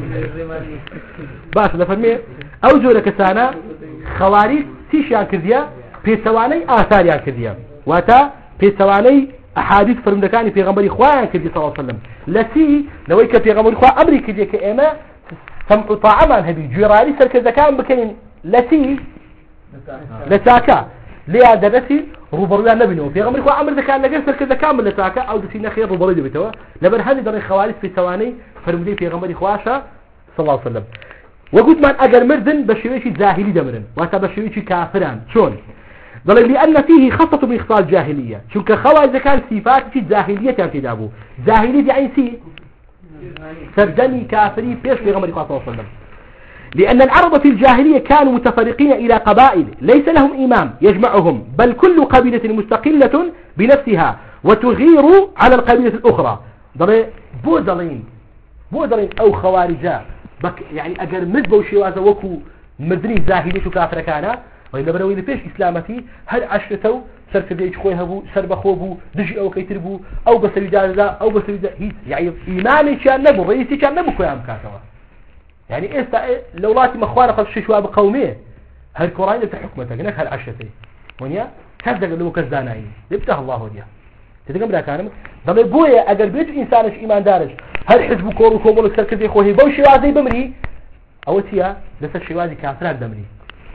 باش لفرمي أوجه لك سانا خواريج تيشيان كرديا بيسواني آثاريان كرديا واتا بيسواني أحاديث فرمدكاني في غمبري خوان كردي صلى الله عليه وسلم لسي لويك في غمبري خوان أمري كرديا كإما سمعوا طعمان هبي جيراني سركزا كان بكين لسي لساكا ليه درسي روبرويا نبينه في غمر خوان أمر ذكاء لقى سركزا كامل لساكا أو دسينا خير روبرويا بتوا لبن هذه دري خوارج في ثواني فرمدي في غمر خواشا صلى الله عليه وسلم وقلت من أجر مردن بشويشي زاهلي دمرن وهذا بشويشي كافران شون ضل لأن فيه خاصة من إخصال جاهلية شو كخوارج كان صفات في زاهلية تنتدابه زاهلية يعني سي سردني كافري بيش في غمر خوان صلى الله عليه وسلم لأن العرب في الجاهلية كانوا متفرقين إلى قبائل ليس لهم إمام يجمعهم بل كل قبيلة مستقلة بنفسها وتغير على القبيلة الأخرى ضل بودلين بودلين أو خوارجا بك يعني أجر مذبو شوازا وكو مدني زاهلية كافر كان وإلا بنوين فيش إسلامتي هل عشرتو سرك ديش خوي هبو سرب خوبو دجي أو كيتربو أو بسوي جازا أو بسوي يعني إيماني كان نبو رئيسي كان نبو كوام كاتوا يعني إيه لو لاتي مخوانة قد ششوا بقوميه هالكورين اللي تحكمتك هناك هالعشرتي ونيا كذا قالوا كذاناين يبتاه الله وديا تتقم لا كانم ضل بويا أجل بيت إنسانش إيمان دارج هل حزب كورو كوبول سرك دي خوي بوشي وازي بمري أو تيا لسه الشوازي كافرات دمري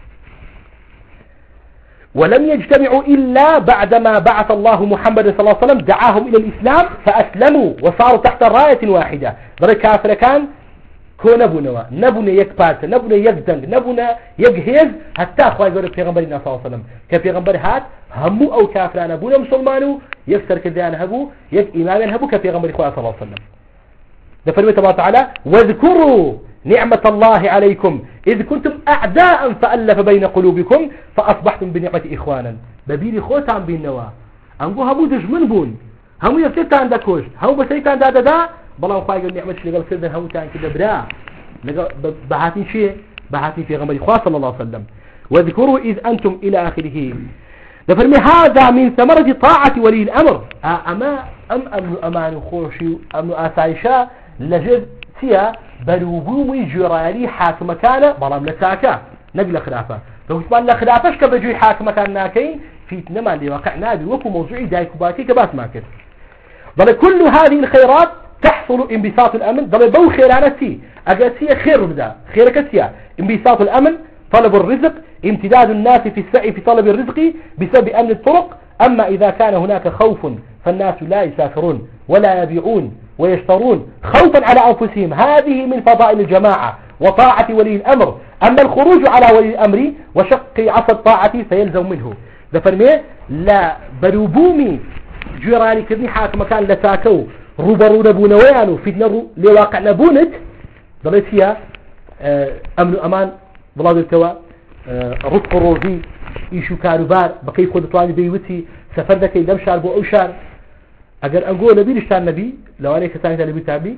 ولم يجتمعوا إلا بعدما بعث الله محمد صلى الله عليه وسلم دعاهم إلى الإسلام فأسلموا وصاروا تحت راية واحدة ضل كافر كان كو نبونا نبونا يك بارت نبونا يك دنگ نبونا يك هيز حتى أخوة يقول پیغمبرنا صلى الله عليه وسلم كپیغمبر هات همو أو كافران هبونا مسلمانو يك سركدان هبو يك إمامان هبو كپیغمبر خواه صلى الله عليه وسلم نفرمي الله تعالى واذكروا نعمة الله عليكم إذ كنتم أعداء فألف بين قلوبكم فأصبحتم بنعمة إخوانا ببيري خوتان بينوا أنقو همو دجمن بون همو يفتتان دا كوش همو بسيتان دا دا دا بلان خواهي قال نعمة لقل كردن همو تان كده برا بهاتين شيء بهاتين في غمر خواه صلى الله عليه وسلم واذكروا إذ أنتم إلى آخره نفرمي هذا من ثمرة طاعة ولي الأمر أما أم أمن أمان خوشي أمن آسايشا لجد تيا بروبومي جرالي حاكم كان بلام لساكا نقل خلافة لو كمان لخلافش كبجوي حاكم كان ناكين في نما اللي وقعنا بوكو موضوعي دايكو باكي كباس ماكر بل كل هذه الخيرات تحصل انبساط الأمن ضل بو خيرانتي أقاسية خير بدا خيركتيا انبساط الأمن طلب الرزق امتداد الناس في السعي في طلب الرزق بسبب أمن الطرق أما إذا كان هناك خوف فالناس لا يسافرون ولا يبيعون ويشترون خوفا على أنفسهم هذه من فضائل الجماعة وطاعة ولي الأمر أما الخروج على ولي الأمر وشق عصا الطاعة فيلزم منه دفرمي لا بروبومي جيراني كذني حاكم كان لساكو روبرو نبونويانو فتنة لواقع نبونت ضلت فيها أمن أمان بلاد التوا رزق روزي إيشو كاروبار بقي خود طواني بيوتي سفر دكي دم شار بو أو شار أجر أنقول نبي رشتان نبي لو أنا كساني تلبي تابي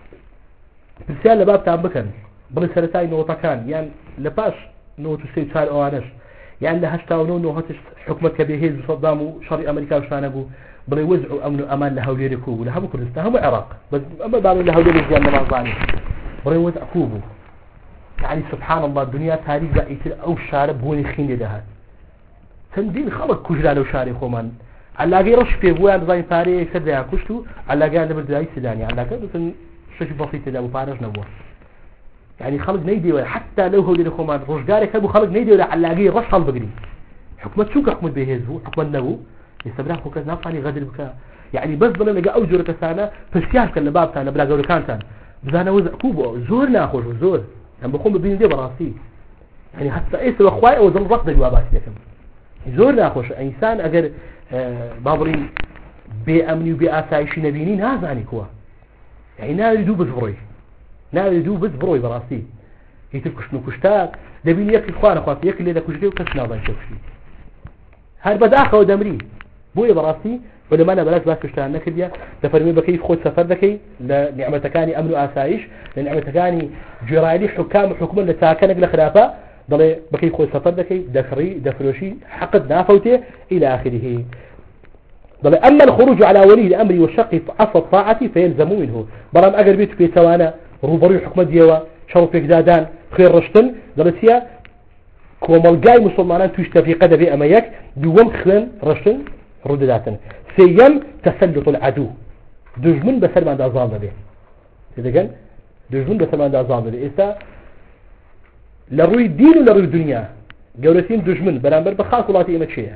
برسال لباب تام بكن بل سرتاي نوطة كان يعني لباش نوتو سيد شار أوانش يعني لهشتاونو نوهتش حكمت كبيهيز بصدامو شري أمريكا وشانبو بل يوزعوا أمن أمان لهوليري كوبو لهم كردستان هم العراق بس أما بعض لهوليري زيان لما ظاني بل يوزع كوبو يعني سبحان الله الدنيا تاريخ بقيت أو شارب بوني خين دهات تندين خلق كجرا لو شاري خومن علاقي رش في بوان ضاي باري كذا كشتو علاقي عند برداي سداني علاقي بس شيء بسيط ده بارج نبوه يعني خلق نيدي ولا حتى لو هو لكم رجالك أبو خلق نيدي ولا علاقي رش هالبقري حكمة شو كحكمة بيهزو حكمة نبو يستبرح فكرة نافعني غدر بك يعني بس ضل لقى أوجر كسانة فسياش كان لباب تانا بلا جور كان تان بزانا وز كوبو زور ناخذ زور يعني بقوم بين دي براسي يعني حتى إيش وأخوي أو ضل رقد الوابات لكم زور ناخذ إنسان أجر آه بابرين بأمني وبأسايش نبينين هذا يعني كوا يعني نال يدوب بزبروي نال يدوب بزبروي براسي يتركش نكشتات دبين يكل إخوان أخوات يكل إذا كشتي وكسنا بنشوفي هاي بدأخه ودمري بوي براسي ولما أنا بلاش بس كشتان نكديا دفرمي بكيف خود سفر ذكي لنعمة كاني أمن وآسايش لنعمة كاني جرائلي حكام وحكم اللي تاكنك لخلافة ضل بكيف خود سفر ذكي دفري دفروشي حقد نافوته إلى آخره ضل أما الخروج على ولي الأمر والشق في عصر طاعتي فيلزم منه برام أقر بيتك في سوانا روبري حكم ديوا شرف إقدادان خير رشتن ضلتيا كومالجاي مسلمان تشتفي قدبي أميك دوم خلن رشتن ردداتن سيم تسلط العدو دجمن بسر ما دازال به تدقن دجمن بسر ما دازال به إسا لروي الدين ولروي الدنيا جورسين دجمن برامبر بخاص ولاتي إيمت شيعة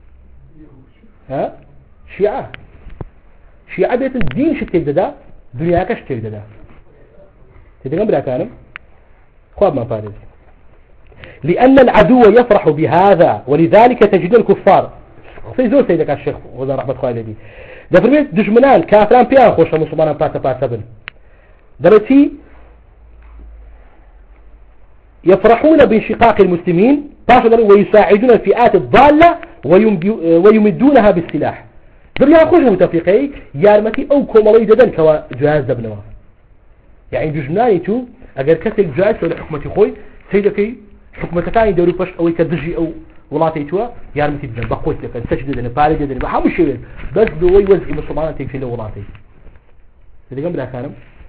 ها شيعة شيعة بيت الدين شتيك ددا دنيا كشتيك ددا تدقن بلا كانم خواب ما فارز لأن العدو يفرح بهذا ولذلك تجد الكفار في زور سيدك الشيخ وذا رحمة خالدي ده فرميت دجمنان كافران بيان خوش المسلمان باتا باتا بن درتي يفرحون بانشقاق المسلمين ويساعدون الفئات الضالة ويمدونها بالسلاح دريا خوش متفقي يارمتي او كومالي ددن كوا جهاز دبنوا يعني دجمناني تو اگر كسك جهاز ولا حكمتي خوي سيدكي حكمتكاني دوري باش او كدجي او ولاتي توا يارمتي بدن بقوت لك سجد دنا بارد دنا ما حمش شيء بس دوي وزع مسلمان تيجي له ولاتي اللي قبل كلام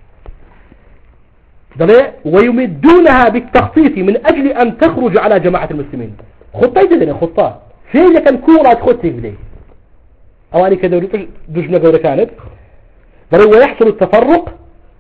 دلي ويمدونها بالتخطيط من اجل ان تخرج على جماعه المسلمين خطه دنا خطه في لك كورات خطه بدي اواني كده دجنا جوره كانت دلي ويحصل التفرق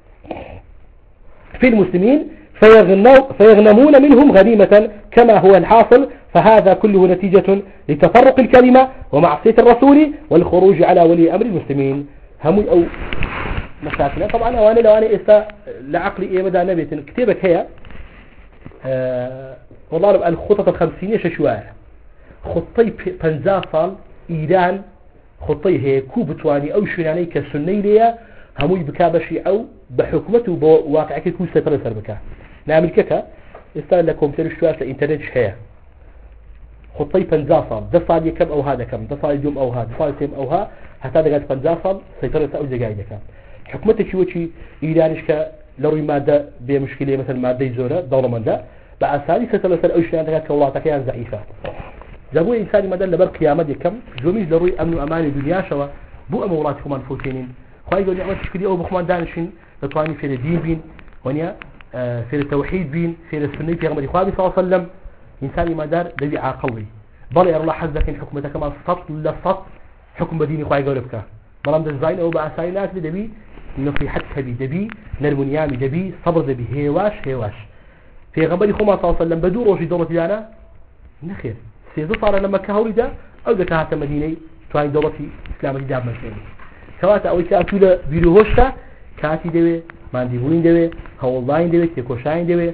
في المسلمين فيغنمون منهم غنيمة كما هو الحاصل فهذا كله نتيجة لتفرق الكلمة ومعصية الرسول والخروج على ولي أمر المسلمين هم أو مشاكل طبعا أواني لو أنا إسا لعقلي إيه مدى نبيت كتابك هي آه والله الخطط الخمسينية ششوائع خطي بنزافل إيران خطي هي كوبتواني أو شناني كسني ليا هموي بكابشي أو بحكمته بواقعك يكون سيطرة سربكا نعمل كذا استغل لكم ترشوات الانترنت شهية خطي بنزافل ده صار يكم أو هذا كم ده صار اليوم أو هذا ده صار يوم أو ها حتى ده قاعد بنزافل سيطرة أو زجاجة كم حكمته شو شيء إيرانيش ك لو مادة بمشكلة مثل مادة زورة دولة من ده بأسالي سيطرة سر أو شيء عندك كولاتك يعني ضعيفة جابوا إنسان مدى لبر قيامة يكم جوميش ضروري أمن وأمان الدنيا شوا بو أموراتكم منفوتين خواهي يقول نعمل تشكيلية أو بخمان دانشين لطواني في الدين بين ونيا آه في التوحيد بين في السنة في غمر إخواني صلى الله عليه وسلم إنسان ما دار دبي عاقلي بل يرى الله حزك إن حكمتك كما سطط لسط حكم بديني خواهي يقول بك مرام دزاين أو بأساينات دبي نصيحتك بي دبي نرمونيامي دبي صبر دبي هيواش هيواش في غمر إخواني صلى الله عليه وسلم بدور وشي دولة دانا نخير سيزو صار لما كهولي دا أو ذكاهة مديني تواني دولة إسلام جداب مسلمين كواتا أو كاتو لا بيروهشتا كاتي دوي مانديبوين دوي هولداين دوي تيكوشاين دوي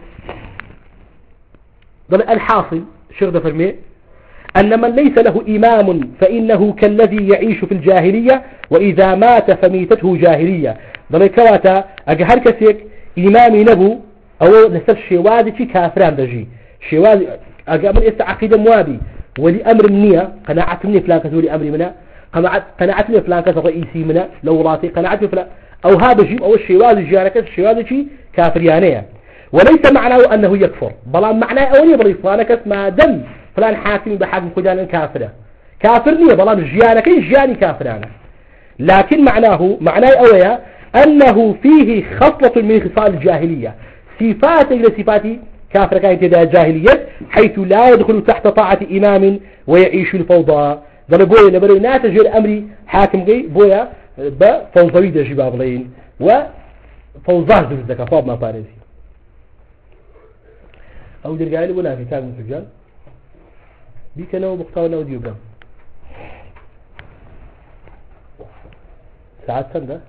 ضل الحاصل شغل فرمي أن من ليس له إمام فإنه كالذي يعيش في الجاهلية وإذا مات فميتته جاهلية ضل كواتا أجهر كسيك إمامي نبو أو نسل شوازي كافران دجي شوازي أجمل استعقيد موابي ولأمر النية قناعة مني فلان كثولي أمري منها قناعتني فلان كذا رئيسي منه لو راتي قناعتني فلان أو هذا شيء أو الشيواز الجاركة الشيواز شيء كافريانية وليس معناه أنه يكفر بل معناه أولي بري فلان كذا ما دم فلان حاكم بحاكم خدان كافرة كافرني بل جيانك جياني كافرانا لكن معناه معناه أوليا أنه فيه خصلة من خصال الجاهلية صفات إلى صفات كافر كانت هذا الجاهلية حيث لا يدخل تحت طاعة إمام ويعيش الفوضى ذا بويا لبرو ناتج الأمر حاكم جي بويا بفوضوي ده جباب لين وفوضاه ذو الزكاة فوض ما فارزي أو درجالي ولا في كان رجال بيك أنا وبختار ودي وبرم ساعات سنة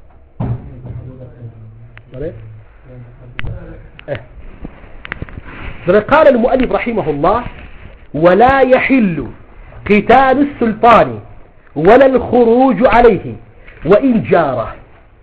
قال المؤلف رحمه الله ولا يحل قتال السلطان ولا الخروج عليه وإن جاره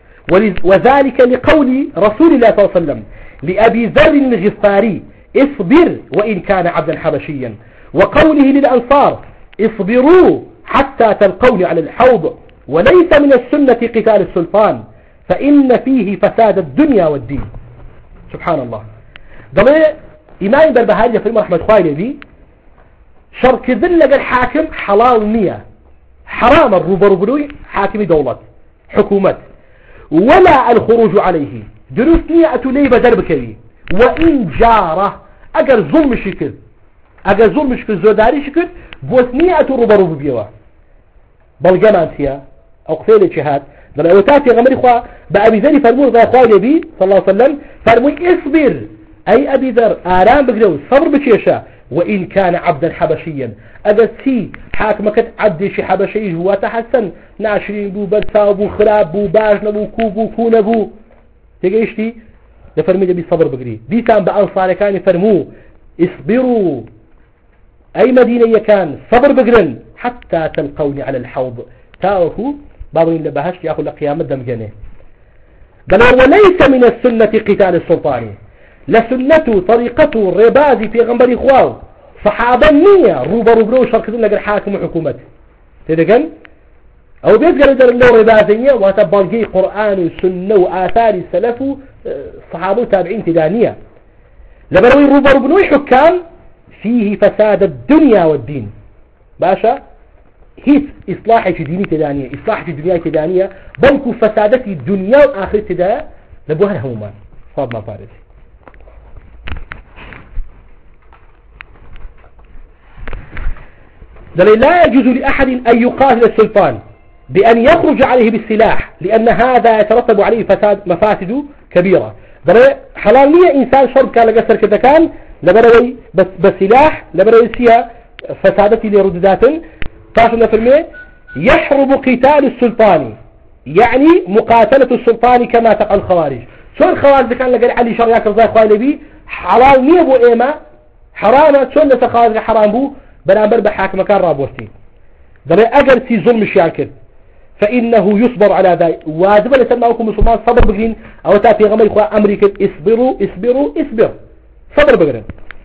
وذلك لقول رسول الله صلى الله عليه وسلم لأبي ذر الغفاري اصبر وإن كان عبدا حبشيا وقوله للأنصار اصبروا حتى تلقوني على الحوض وليس من السنة قتال السلطان فإن فيه فساد الدنيا والدين. سبحان الله. قال إمام بالبهاري في رحمة خوالي بي شرك ذلك الحاكم حلال نية حرام الروبروبروي حاكم دولة حكومة ولا الخروج عليه دروس نية أتولي بدرب كبير وإن جاره أجر ظلم شكل أجر ظلم شكل زوداري شكل بوثنية الروبروب بيوا بلجمان فيها أو قفيلة شهاد لما أوتاتي غمري خوا بأبي ذري فرمون ذا أخوائي نبي صلى الله عليه وسلم فرمون اصبر أي أبي ذر آرام بقدو صبر بكيشا وإن كان عبدا حبشيا أجر سي حاكمك عدي شي حبشي هو تحسن ناشرين بو برساو بو خراب بو باجن بو كوب بو كون بو تيجيشتي لفرمي دبي صبر بقري ديتان بأنصار كان يفرموه اصبروا أي مدينة كان صبر بقرن حتى تلقوني على الحوض تاوهو بعضهم لبهاش يأخذ لقيامة دمجانه قال وليس من السنة قتال السلطان لسنته طريقته الربازي في غنبري خواو صحابة نية روبا روبرو شركتين لقى الحاكم وحكومته تدقن أو بيت قالوا در اللو ربازية وتبالقي قرآن وسنة وآثار السلف صحابه تابعين تدانية لما روي روبا روبرو حكام فيه فساد الدنيا والدين باشا هيت إصلاح ديني تدانية إصلاح الدنيا تدانية بلكو فسادة الدنيا وآخر تدا لبوها الهومان فاضنا فارسي لا يجوز لأحد أن يقاتل السلطان بأن يخرج عليه بالسلاح لأن هذا يترتب عليه فساد مفاسد كبيرة حلال نية إنسان شرب كان لقصر كذا كان لبروي بس بسلاح لبروي فيها فسادتي لردودات فاشنا فرمي يحرم قتال السلطان يعني مقاتلة السلطان كما تقع الخوارج شو الخوارج كان لقى علي شرياك الزاي خوالي بي حلال نية بو إيما حرامة شو لسا خوارج حرام بو بنابر بحاكم كان رابوستي ذلك أجر في ظلم الشاكر فإنه يصبر على ذلك واجب لسماكم مسلمان صبر بقرين أو تأتي غمي إخوة أمريكا اصبروا اصبروا اصبر صبر بقرين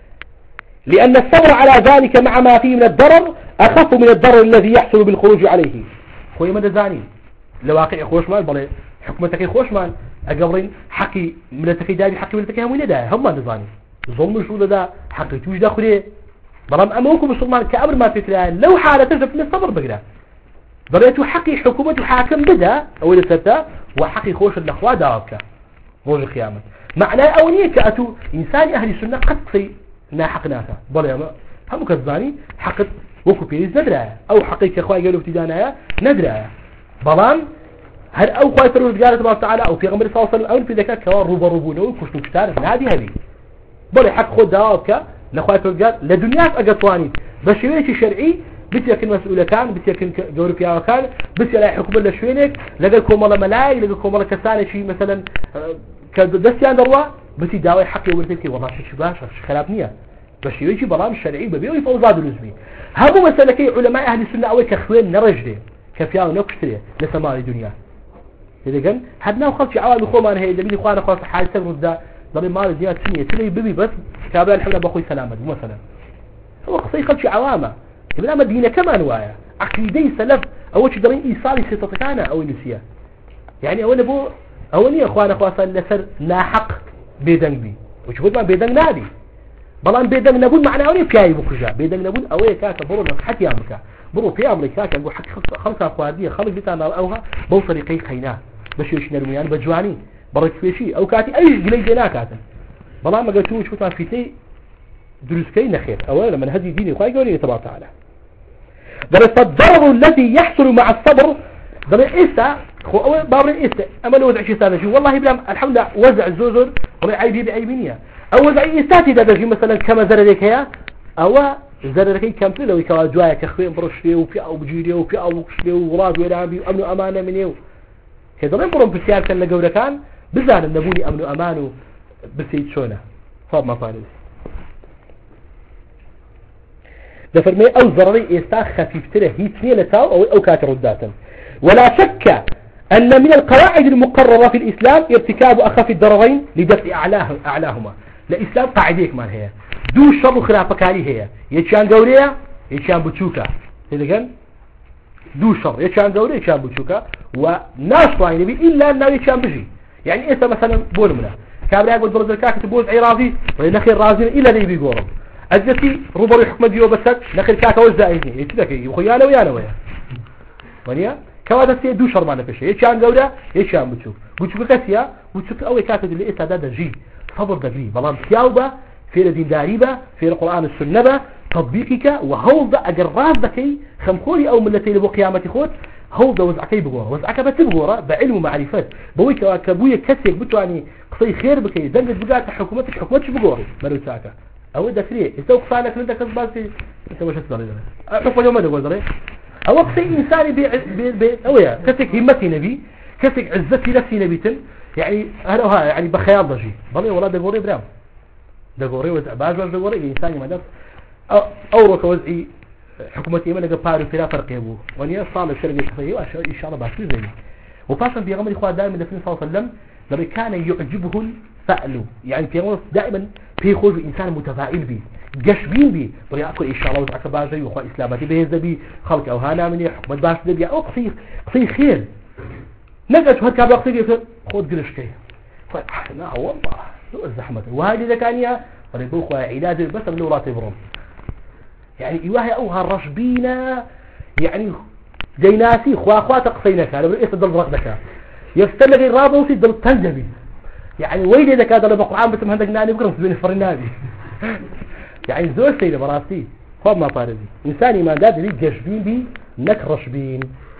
لأن الصبر على ذلك مع ما فيه من الضرر أخف من الضرر الذي يحصل بالخروج عليه خوي من الزاني لواقع خوش مال بلي حكمتك خوش مال أقبرين حقي ملتك دابي حقي ملتك هم وين دا هم الزاني ظلم شو دا حقي توش داخلي برام أمامكم مسلمان كأمر ما فكرة لو حالة تجد من الصبر بقرا بريتو حقي حكومة حاكم بدا أو لسبتا وحقي خوش الأخوة دارك روج القيامة معناه أولية كأتو إنسان أهل السنة قد في ناحق ناسا بلا ما هم كذباني حقت وكو بيريز ندرا أو حقيقة أخوة قالوا ابتدانا ندرا برام هل أو خواهي ترون قالت الله تعالى أو في غمر صلى الله عليه وسلم أو في ذكاء كوار روبا روبونو كشتو كتار نادي هذه بلا حق خود دارك لخوات الرجال لدنياك أقطواني بشوية شرعي بتيكن مسؤولة كان بتيكن جوربيا كان بس لا حكم الله شوينك لقاكم الله ملاي لقاكم الله كسانة شيء مثلا كدستيان دروا بتي داوي حقي وبرتكي والله شيء شباشة خلاف نية بشوية برامج شرعي ببيعوا يفوزاد الأزمي هذا مثلا كي علماء أهل السنة أوي كخوين نرجده كفياو نكشتري لسماري دنيا إذا كان حدنا وخلص عوام خوما هي دبي إخوانا خلاص حال تغرز ده ضمن مال دنيا سنية تلي ببي بس كابلا الحمد بأخوي سلامة مثلا هو قصي خلص عوامه يبقى مدينة كمان وايا عقيدي سلف أول شيء درين إيصالي ستتكانا أو نسيا يعني أول بو أولي أخوانا خواصا لسر ناحق بيدنگ بي وشبود ما بيدنگ نادي بلان بيدنگ نبود معنى أولي بكاي بكجا بيدنگ نبود أولي كاكا برو نصحتي أمريكا برو في أمريكا كاكا نقول حق خمسة أخوادية خمس بيتانا أوها بو طريقي خيناه بشيوش نرميان بجواني برو كفيشي أو كاتي أي قلي جنا كاتا بلان ما قلتوش شوطان فيتي دروسكي نخير أولا من هذه ديني خواهي قولي تبارك تعالى درس الضرر الذي يحصل مع الصبر درس إيسا بابر إيسا أما لو وزع شيء ثاني شو والله بلا الحمد لله وزع الزوزر ولا عيبي بعيبينية أو وضعي إستاتي دابجي مثلا كما زردك هي أو زردك كم في لو يكوا جوايا كخوين برشلي وفي أو بجيري وفي أو بكشلي وولاد ويلعبي وأمن وأمانة من يو هذا ما يمرون بسيار كان لجورة كان بزعل النبوني أمن وأمانه بسيط شونه صاب ما فارس دفرمي أو ضرري إستاخ خفيف تره هي تنية لتاو أو أو كاتر رداتا ولا شك أن من القواعد المقررة في الإسلام ارتكاب أخف الضررين لدفع أعلاه أعلاهما الإسلام قاعديك من هي دو شر خلافة كاري هي يتشان قوريا يتشان بتشوكا هذا دو شر يتشان قوريا يتشان بتشوكا وناس طاين نبي إلا أنه يتشان بجي يعني إنت مثلا بول منه كابريا يقول برد الكاك تبوز أي راضي ونخير راضي إلا اللي بيقورم أجلتي ربري حكم ديو بسد نخير كاك وزائزني يتذكي وخيانا ويانا ويا ونيا كوادا سي دو شر معنا بشيء يتشان قوريا يتشان بتشوك بتشوك كسيا بتشوك أول كاك اللي إيه سادة جي صبر دقلي بلان تياوبة في الدين داريبة في القرآن السنة تطبيقك وهوض أجر راز ذكي خمخوري أو ملتي لبو قيامة خود هوض وزعكي بقورة وزعك بتبقورة بعلم ومعرفات بويك وكبوية كسيك بتواني قصي خير بكي دنجد بقات حكومتك حكومتش بقورة مالو ساكا أو ده فريه يستوق صالك لنتك كذباتي انت مش هتدري حكومة اليوم ماذا قول أو قصي إنساني بي بي بي أويا كسيك همتي نبي كسيك عزتي نفسي نبيتن يعني هذا ها يعني بخيال ضجي بلي ولا دقوري برام دقوري وزع باجر دقوري إنساني ما دام أوروك وزعي حكومتي إيمان لقى بارو فلا فرق يبوه وانيا صالح شرقي شخصيه إن شاء الله باشي زيني وفاشا في غمر إخوة دائما النبي صلى الله عليه وسلم لما كان يعجبه الفأل يعني في غمر دائما بيخوض إنسان متفائل به قشبين به بلي أكل إن شاء الله وزعك باجي وإخوة إسلاماتي بهذا بي خلق أو هانا مني حكومة باش دبي أو قصي قصي خير نقش هاد كابل قصي خود قرشكي لا والله سوء الزحمة وهذه إذا كان يا بلي بوخوا علاج بس من ولا تبرم يعني إيواهي أوها الرشبينة يعني جيناسي خوا خوا تقصينك هذا بالإيس الضل رقدك يفتلغي الرابوسي الضل تنجبي يعني ويلي إذا كان ضل بقرآن بس مهندك ناني بكرم سبين الفر النادي يعني زور سيدة براسي خواب ما طاردي إنساني ما داد لي جشبين بي نك رشبين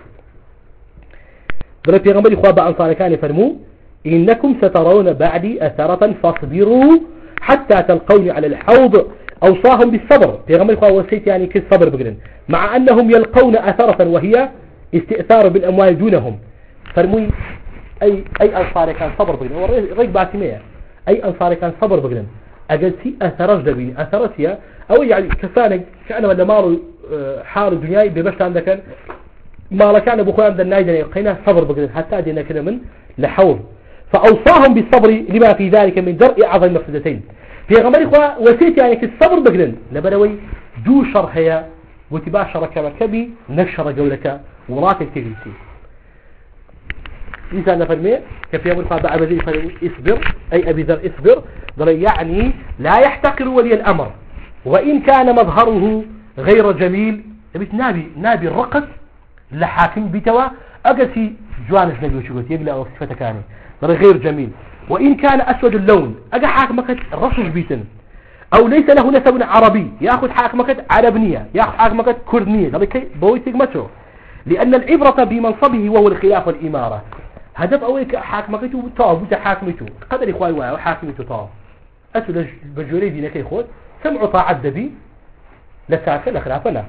بل في غنبري خواب أنصار كان يفرموا إنكم سترون بعدي أثرة فاصبروا حتى تلقوني على الحوض أوصاهم بالصبر في غمر إخوة وسيت يعني كالصبر بقلن مع أنهم يلقون أثرة وهي استئثار بالأموال دونهم فرموي أي أي أنصار كان صبر بقلن وريق باسمية أي أنصار كان صبر بقلن أجلسي أثرج دبين أثرتها أو يعني كفانك كأنما لمال حال الدنيا ببشت عندك ما كان بخوان عند النايدة يلقينا صبر بقلن حتى أدينا كده من لحوض فأوصاهم بالصبر لما في ذلك من درء أعظم مفسدتين في غمر إخوة وسيت يعني كالصبر بقلن لبروي دو شرحيا وتباشر كمكبي نشر جولك وراتك تجلسي إنسان نفرمي كفي أمر إخوة أبزي إصبر أي أبي ذر إصبر يعني لا يحتقر ولي الأمر وإن كان مظهره غير جميل نابي نابي الرقص لحاكم بتوا أقسي جوانش نبي وشوكت يقلع وصفتك يعني غير جميل وإن كان أسود اللون أجا حاكمك رشش بيتن أو ليس له نسب عربي يأخذ حاكمك عربنية يأخذ حاكمك كردنية ذلك بويتك متو لأن العبرة بمنصبه وهو الخلاف والإمارة هدف أولك حاكمك طاو بوتا حاكمته قدر إخوائي واو حاكمته طاو أسود بجوري دينك يخوض سمعوا طاعة دبي لساكا لخلافنا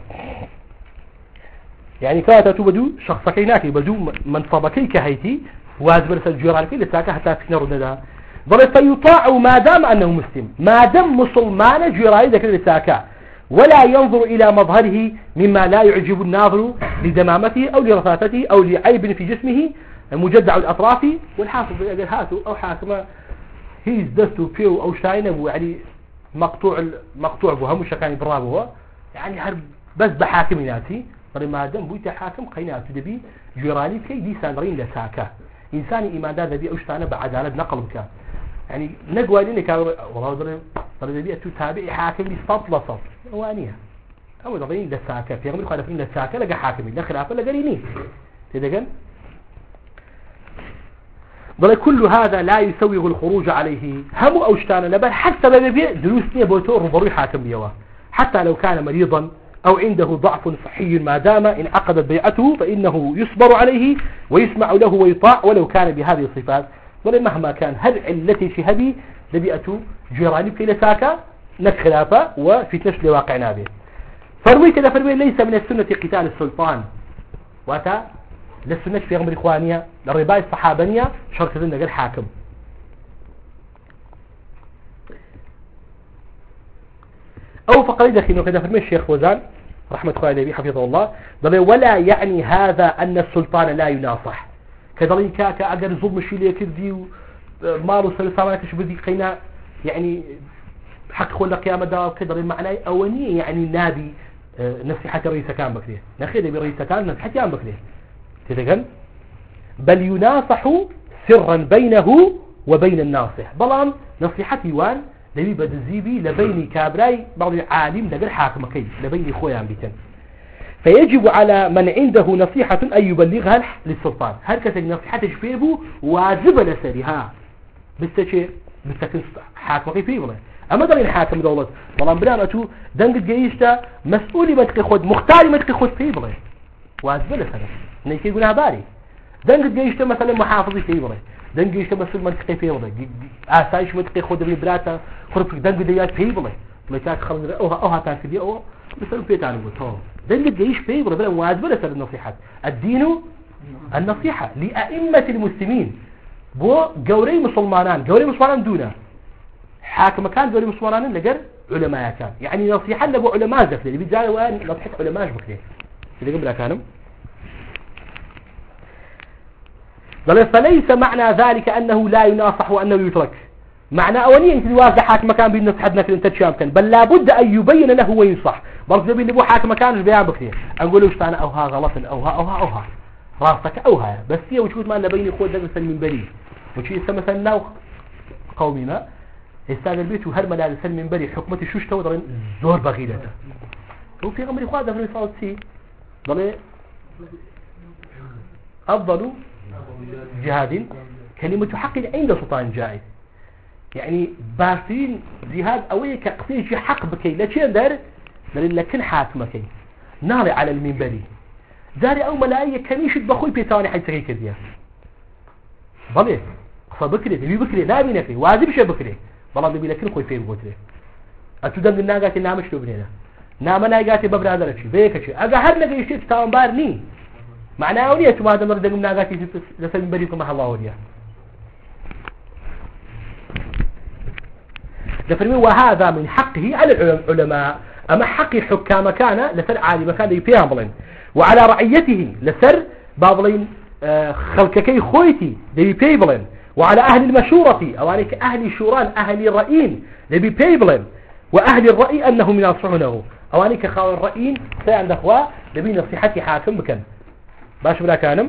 يعني كانت بدو شخصكيناكي بدو منصبكي كهيتي واجب رسل جيرانك لساكا حتى تكنر ندها ضرب فيطاع ما دام أنه مسلم ما دام مسلمان جيراني ذكر لساكا ولا ينظر إلى مظهره مما لا يعجب الناظر لدمامته أو لرفاته أو لعيب في جسمه مجدع الأطراف والحاكم يقول هاتوا أو حاكمة هيز دستو بيو أو شاينه يعني مقطوع مقطوع بهم وشكاني برابه يعني هرب بس بحاكم ناسي ضرب ما دام بويت حاكم قيناتو دبي جيراني كي دي سانرين لساكا إنساني إيمان دا ذبي أشتانا بعدالة نقل بك يعني نقوى لنك والله ضرب ضرب ذبي أتو تابعي حاكم لي صوت لصوت وانيها أو ضربين لساكا في غمر خالفين لساكا لقى حاكمي لا خلافة لقى ليني تدقن ضرب كل هذا لا يسوغ الخروج عليه هم أشتانا بل حتى بذبي دروسني بوتور ربروي حاكم بيوه حتى لو كان مريضا أو عنده ضعف صحي ما دام إن عقدت بيعته فإنه يصبر عليه ويسمع له ويطاع ولو كان بهذه الصفات ولمهما كان هل علتي شهبي لبيئته جيراني بكي لساكا نك خلافة وفتنش لواقعنا به. فرمي كذا فرمي ليس من السنة قتال السلطان واتا للسنة في غمر إخوانية للرباء الصحابانية شركة ذنة غير حاكم. أو فقريدة خينو كذا فرمي الشيخ وزان رحمة الله عليه حفظه الله ضل ولا يعني هذا أن السلطان لا يناصح كذلك كاكا أجر ظلم شيء ليكردي مالو سلسلة كشف ذي قينا يعني حق خل قيامة دا كذا المعنى أولي يعني نادي نصيحة الرئيس كان بكريه نخيل بالرئيس كان نصيحة كان بكريه تتقن بل يناصح سرا بينه وبين الناصح بلان نصيحتي وان لبي بدزيبي لبيني كابراي بعض العالم لقر حاكم كي لبيني خويا بيتن فيجب على من عنده نصيحة أن يبلغها للسلطان هل كتك نصيحتش فيبو واجب لسريها بستشي بستكن حاكم كي فيه والله أما دلين حاكم دولة والله برامته دنق جيشتا مسؤولي ما تقي خود مختاري ما تقي خود فيه والله واجب لسريها نيكي يقولها باري دنق جيشتا مثلا محافظي فيه والله دنق جيشتا مسؤول ما تقي فيه والله آسايش ما تقي خود ببراتا خرفك دنق ديات فيه والله لكاك خلنا أوها أوها تاكدي أوها مثلا فيه تعالوا قلت دنق جيش فيه والله بلا واجب لسر النصيحة الدين النصيحة لأئمة المسلمين بو قوري مسلمانان قوري مسلمانان دونه حاكم كان قوري مسلمانان لقر علماء كان يعني نصيحة لبو علماء زفلي اللي بيجاي وان نصيحة علماء بكليه اللي قبل كانوا فليس معنى ذلك أنه لا يناصح وأنه يترك معنى أولي أنت الواقع حاكم كان بين نصحتنا في أنت تشامكن بل لابد أن يبين له وينصح برضه يبين لبو حاكم كان بيان بكليه أقول له أنا أوها غلط أوها أوها أوها راسك أوها بس هي وشوت ما لبيني خود درس من بري وشي مثلا ناو قومنا استاذ البيت وهل ملال سلم من بري حكمتي شوش تودر زور بغيلته هو في غمر إخوة دفن صوت سي ضل أفضل جهاد كلمة حق عند سلطان جائز يعني باسين جهاد أوي كقصيش حق بكي لا شيء دار بل لكن حاكمك نار على المنبري داري أو ملاية كميش بخوي بيتاني حي تغيك ديا بلي أصلا بكري تبي بكري لا بينا فيه واجب شيء بكري بلا بيبي لكن خوي فيه بقولي أتودن الناقات النامش لو بنينا نام ناقاتي ببرادر شيء بيك شيء أجا هر نجي شيء تاون بارني معناه أولية ثم هذا مرد من ناقاتي لسلم بريكم الله أولية دفرمي وهذا من حقه على العلماء أما حق حكام كان لسر عالي مكان يفيهم بلين وعلى رعيته لسر بابلين آه خلقكي خويتي لبي بيبلين وعلى أهل المشورة أو عليك أهل شوران أهل الرئين لبي بيبلين وأهل الرأي أنهم ينصحونه أو عليك خاو الرئين سيعند أخوة لبي نصيحتي حاكم بكن باش بلا كانم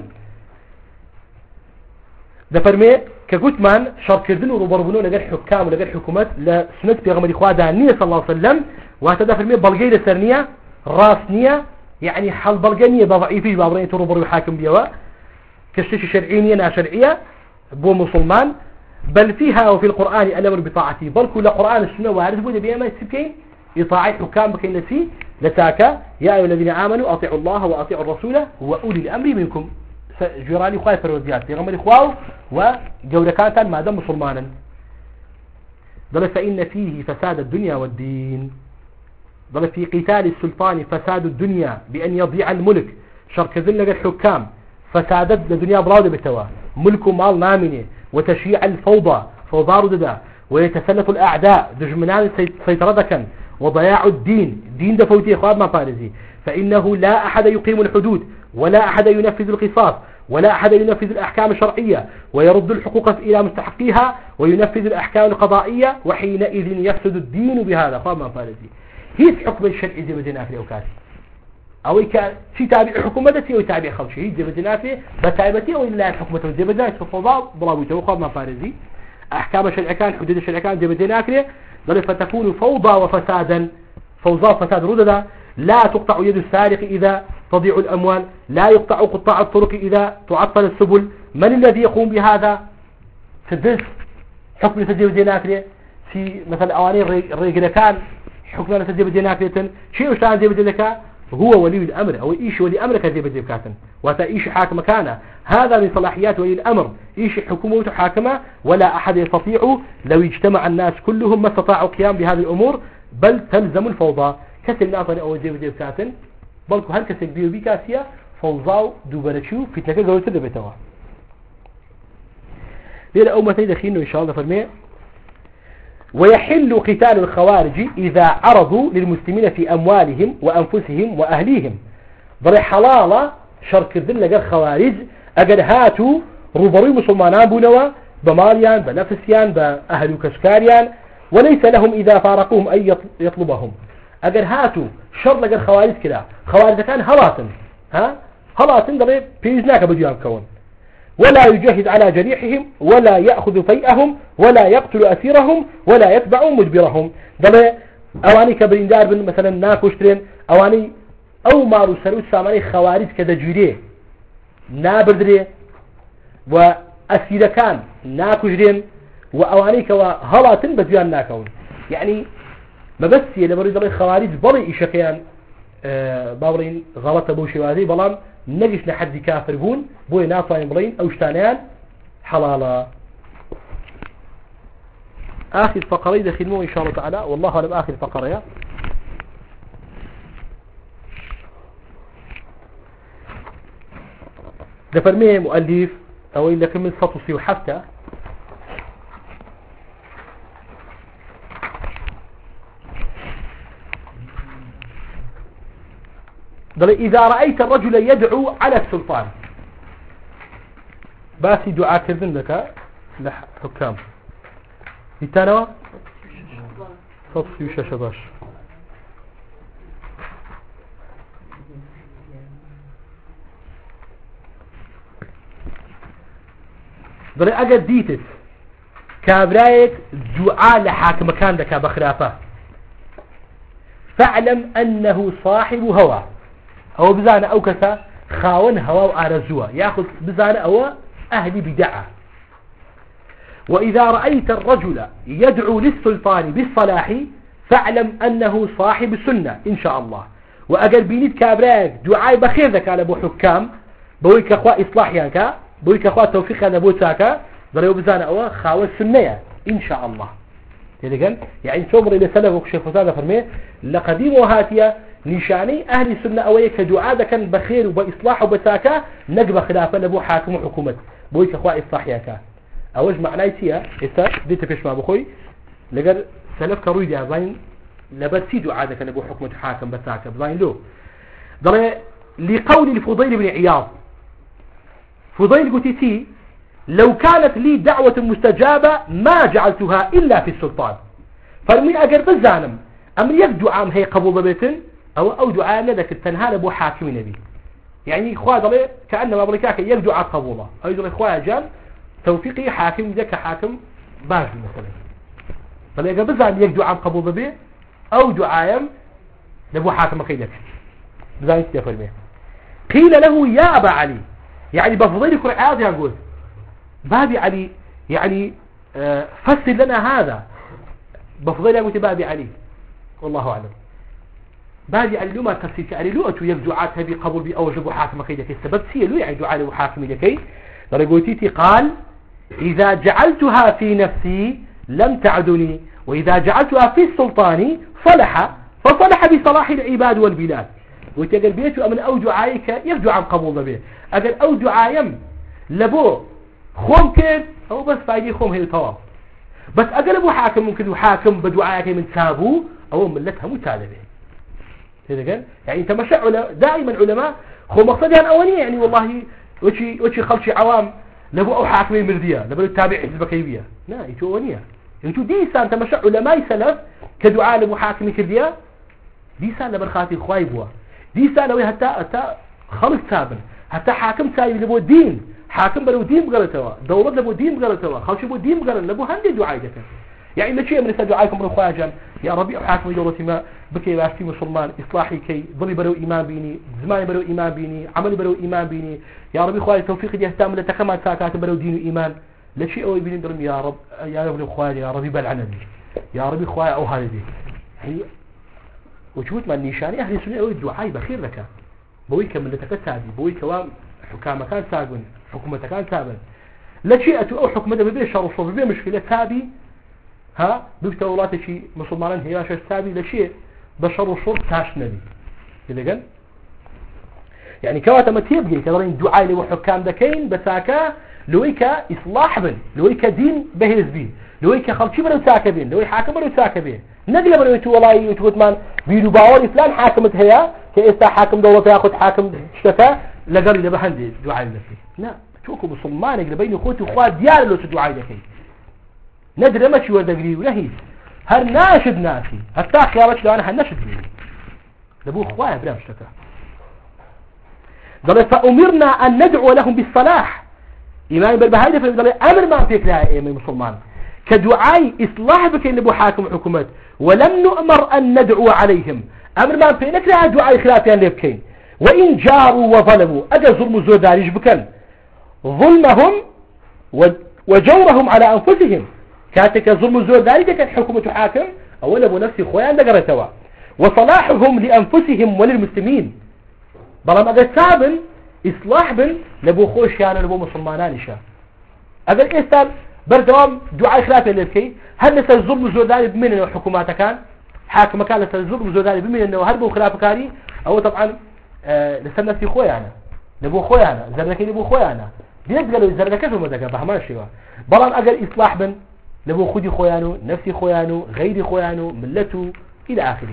دفرمي كقلت من شرط كردن وربربنون لغير حكام ولغير حكومات لسنة بيغمر إخوة دانية صلى الله عليه وسلم وهذا فرمي بلغي لسرنية راسنية يعني حل بلغانية بضعيفي بابرين تربر يحاكم بيوا كشتش شرعينية نا شرعية بو مسلمان بل فيها وفي القرآن الأمر بطاعته بل كل قرآن السنة وارد بوده بيما السبكين إطاعة حكام بكين لسي لتاكا يا أيها الذين آمنوا أطيعوا الله وأطيعوا الرسول وأولي الأمر منكم جيراني خواهي فروديات في غمر إخواه وجوركاتا ما دام مسلمانا ضل فإن فيه فساد الدنيا والدين ضل في قتال السلطان فساد الدنيا بأن يضيع الملك شرك ذلك الحكام فسادت الدنيا براودة بتوا ملك مال نامنة وتشيع الفوضى فوضى رددا ويتسلط الأعداء دجمنان سيطردكا وضياع الدين دين دفوتي إخوات ما فارزي فإنه لا أحد يقيم الحدود ولا أحد ينفذ القصاص ولا أحد ينفذ الأحكام الشرعية ويرد الحقوق إلى مستحقيها وينفذ الأحكام القضائية وحينئذ يفسد الدين بهذا إخوات ما فارزي هي حكم الشرعي زي بدنا في الأوكاسي أو شيء تابع حكومتي أو تابع خلشي هي زي بدنا في بتابعتي أو إلا حكومته زي بدنا في فضاء ضرابته إخوات ما فارزي أحكام الشرع كان حدود الشرع كان زي بدنا كله ضل فتكون فوضى وفسادا فوضى وفساد رددا لا تقطع يد السارق إذا تضيع الأموال لا يقطع قطاع الطرق إذا تعطل السبل من الذي يقوم بهذا سدس حكم سجيب ديناكري في مثل أواني الرجل كان حكم سجيب ديناكري شيء وشان زي بدلك هو ولي الأمر أو إيش ولي أمر كذي بدي بكاتن وتا إيش حاكم كان هذا من صلاحيات ولي الأمر إيش حكومة حاكمة ولا أحد يستطيع لو اجتمع الناس كلهم ما استطاعوا قيام بهذه الأمور بل تلزم الفوضى كسل ناطر أو جيب بدي بكاتن بل هل كسل بيو بكاسية فوضى دوبرشوا في تلك جوة دبتوا ليلة أو مثلا دخينه إن شاء الله فرمي ويحل قتال الخوارج إذا عرضوا للمسلمين في أموالهم وأنفسهم وأهليهم ضري حلالة شرك الذل لقى الخوارج أقل هاتوا ربري مسلمان بنوا بماليان بنفسيان بأهل كشكاريان وليس لهم إذا فارقوهم أن يطلبهم أقل هاتوا شر لقى الخوارج كلا خوارج كان هلاتن ها هلاتن ضري بيزناك بديان كون ولا يجهز على جريحهم ولا يأخذ فيئهم ولا يقتل أسيرهم ولا يتبع مجبرهم ضل أواني كبرين دار بن مثلا ناكوشترين أواني أو مارو سلوس ساماني خوارج كذا جريه نابردري وأسير كان ناكوشترين وأواني كوا هلاتن بديان ناكون يعني ما بس يلبري ضل خوارج بلي إشكيان أه باورين غلط بوشي وهذه بلام نجش لحد كافر بون بوي ناطين بلين أو شتانيان حلالا آخر فقرة دخلموه إن شاء الله تعالى والله أعلم آخر فقرة دفرميه مؤلف أو إلا كم من سطسي وحتى إذا رأيت الرجل يدعو على السلطان باسي دعاء كذن لك لحكام يتانوا صوتي وشاشة باش ضل أقد ديتت كابرايك دعاء لحاكم كان لك بخلافه فاعلم أنه صاحب هوى أو بزانة أو كسا خاون هوا وآرزوها يأخذ بزانة أو أهل بدعة وإذا رأيت الرجل يدعو للسلطان بالصلاح فاعلم أنه صاحب سنة إن شاء الله وأقل بينيت كابراك دعاء بخير ذاك على أبو حكام بويك أخوة إصلاح يانك بويك أخوة توفيق على أبو تاكا ضريو بزانة أو خاون سنة إن شاء الله يعني تمر إلى سلف وكشف فسادة فرميه لقديم وهاتية نشاني أهل السنة أوية كدعاء كان بخير وبإصلاح وبتاكا نقب خلافا لبو حاكم وحكومة بويك أخوة إصلاح ياكا أوج معناه تيا إذا ديت فيش ما بخوي لقد سلف كروي دي أبين لبتسي دعاء كان لبو حكومة حاكم بتاكا بزين له ضل لقول الفضيل بن عياض فضيل قلت تي لو كانت لي دعوة مستجابة ما جعلتها إلا في السلطان فرمي أجر بزانم أمر يبدو عام هي قبول بيتن أو أو دعاء لذلك التنهال أبو حاكم نبي يعني إخوة ضلي كأنما بركاك يبدو عام قبوله أو يقول إخوة جان توفيقي حاكم ذاك حاكم باجي مثلا فلقى بزان يبدو عام قبول به أو دعاء لأبو حاكم خيلك بزان يستفرميه قيل له يا أبا علي يعني بفضيل كرعاض يقول بابي علي يعني آه فسر لنا هذا بفضيل يقول بابي علي والله أعلم بابي علي لما تفسير كأني لو أتو يبدعات هذه قبول بي أوجب حاكم خيدك السبب سي لو يعني دعاء له حاكم لكي درجوتيتي قال إذا جعلتها في نفسي لم تعدني وإذا جعلتها في السلطان صلح فصلح بصلاح العباد والبلاد وتقل بيته أمن أو دعائك يرجع عن قبول به أقل أو دعايم لبو خوم كيف أو بس فايدي خوم هي الطواف بس أقل أبو حاكم ممكن حاكم بدعائك من تابو أو ملتها متالبة هذا قال يعني انت مشى دائما علماء خو مقصدها أولية يعني والله وشي وشي خلشي عوام لبو أو حاكمين مرضية لبو التابع حزب كيبية لا يتو أولية يتو ديسان انت مشى علماء سلف كدعاء لبو حاكم كردية ديسان لبرخاتي خوايبوا ديسان لو حتى حتى خلق سابن حتى حاكم سايب لبو الدين حاكم بلو دين بغلتوا دولة لبو دين بغلتوا خلشي بو دين بغلت لبو هندي دعاء جتا يعني ما شيء من دعائكم من خواجان يا ربي حاكم دولتي ما بكي باشتي مسلمان إصلاحي كي ضلي برو إيمان بيني زماني برو إيمان بيني عملي برو إيمان بيني يا ربي خواجي توفيقي دي اهتام لتكما ساكات برو دين وإيمان لا شيء أو يبيني درم يا رب يا رب خواجي يا ربي بلعنا بي يا ربي خواجي أو هذا دي يعني وجود من نشاني أهل السنة أو الدعاء بخير لك بويك من لتكتابي بويك وام حكام كان ساقن حكومة كان سابن لا شيء أو حكومة ببيع شر الصوف ببيع مشكلة تابي ها بفتولات شيء مسلمان هي شيء تابي لا شيء بشر الصوف تاش نبي كذا قال يعني كواتا ما تيبقي كذلين دعاء لو حكام دكين بساكا لويك إصلاح بن لويك دين بهز بيه لويك خلشي بلو ساكبين لوي حاكم بلو ساكبين نقل بلو يتو والله يتو من بيدو باوري فلان حاكمت هيا كإستا حاكم دولة ياخد حاكم شتفا لقال إذا بحندي دعاء لكي لا توكو بسلمان يقل بين أخوتي وأخوات ديال لو تدعاء لكي ندري ما شي ودقري ونهيس هر ناشد ناسي هتاخ يا رجل أنا هنشد لي لبو أخوان بلا مشتفا قال فأمرنا أن ندعو لهم بالصلاح إمام بالبهايدة فقال أمر ما فيك لها إيه من مسلمان كدعاء إصلاح بكين لبو حاكم حكومات ولم نؤمر أن ندعو عليهم أمر ما فينك لها دعاء خلافيان لبكين وإن جاروا وظلموا أجا ظلم زوداريش بكن ظلمهم وجورهم على أنفسهم كاتك ظلم زوداريش كان حكومة حاكم أولا أبو نفسي خويا دقرتوا وصلاحهم لأنفسهم وللمسلمين بلام أجا سابن إصلاح بن لبو خوش يعني لبو مسلمانان شا أجل إستال بردوام دعاء خلافي للكي هل لسا الظلم زوداني بمن انه حكوماته كان حاكم كان لسا الظلم زوداني بمن انه هربو خلافه كاري او طبعا آه لسا نفسي خويا انا لبو خويا انا زردكي لبو خويا انا بيت قالوا زردكي في مدقة بهما الشيء بلام أجل إصلاح بن لبو خودي خويانو نفسي خويانو غيري خويانو ملته إلى آخره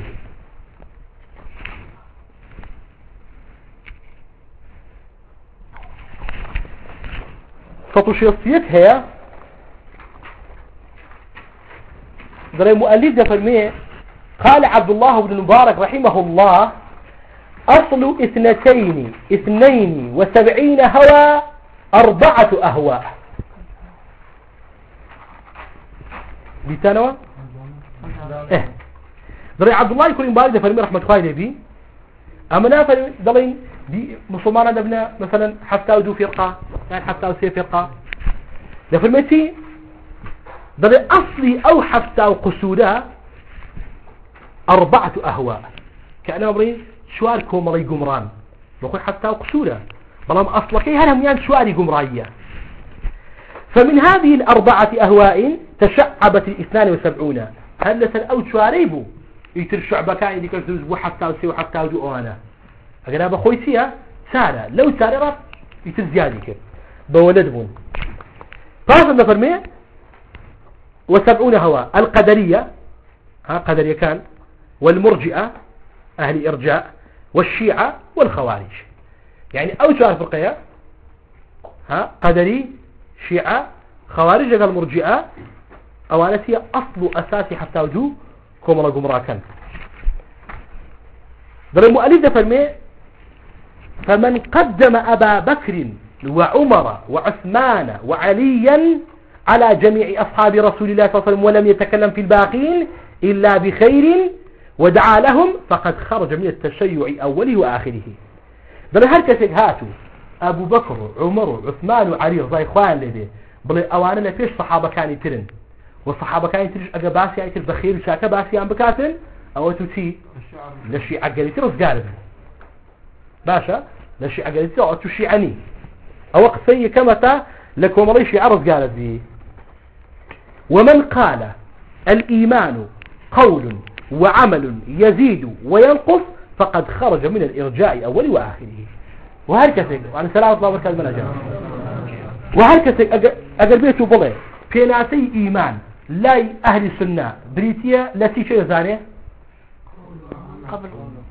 خصوصيات هي ذا المؤلف ده فرميه قال عبد الله بن المبارك رحمه الله أصل اثنتين اثنين وسبعين هوى أربعة أهواء بيتانوا إيه ذا عبد الله يكون المبارك ده فرميه رحمة الله بي أما نافر ذلين دي مسلمان دبنا مثلا حتى ودو فرقة يعني حتى وسي فرقة ده فرميتي ده أصلي أو حتى وقسودها أربعة أهواء كأنه أمرين شواركم ملي قمران بقول حتى وقسودها بلام أصلكي هلهم يعني شواري قمرانية فمن هذه الأربعة أهواء تشعبت الاثنان وسبعون هل لسن أو شواريبو يتر شعبكاين دي كرتوز حتى وسي وحتى ودو أنا أقول بخوي سيها سارة لو سارة رف يتر زيادي كيف بولد بون فاصل نفرميه وسبعون هواء القدرية ها قدرية كان والمرجئة أهل إرجاء والشيعة والخوارج يعني أو سؤال فرقية ها قدري شيعة خوارج قال مرجئة أوانتي أصل أساسي حتى وجوه كومرا قمرا كان بل المؤلف ده فرميه فمن قدم أبا بكر وعمر وعثمان وعليا على جميع أصحاب رسول الله صلى الله عليه وسلم ولم يتكلم في الباقين إلا بخير ودعا لهم فقد خرج من التشيع أوله وآخره بل هركسك هاتوا أبو بكر عمر عثمان وعلي رضي إخوان لديه بل أواننا فيش صحابة كان يترن والصحابة كان يترج أقباسي يعني يترج بخير وشاكا باسي عن بكاتن أو تتي لشي عقل يترز قالب باشا لشي عقل يترز أو تشي عني أو قصي كمتا لكم ريشي عرض قالب ذي ومن قال الإيمان قول وعمل يزيد وينقص فقد خرج من الإرجاء أول وآخره وهركسك وعن سلامة الله وبركاته من أجل وهركسك أقربيته بضي في ناسي إيمان لا أهل السنة بريتيا لا تيشي زاني قبل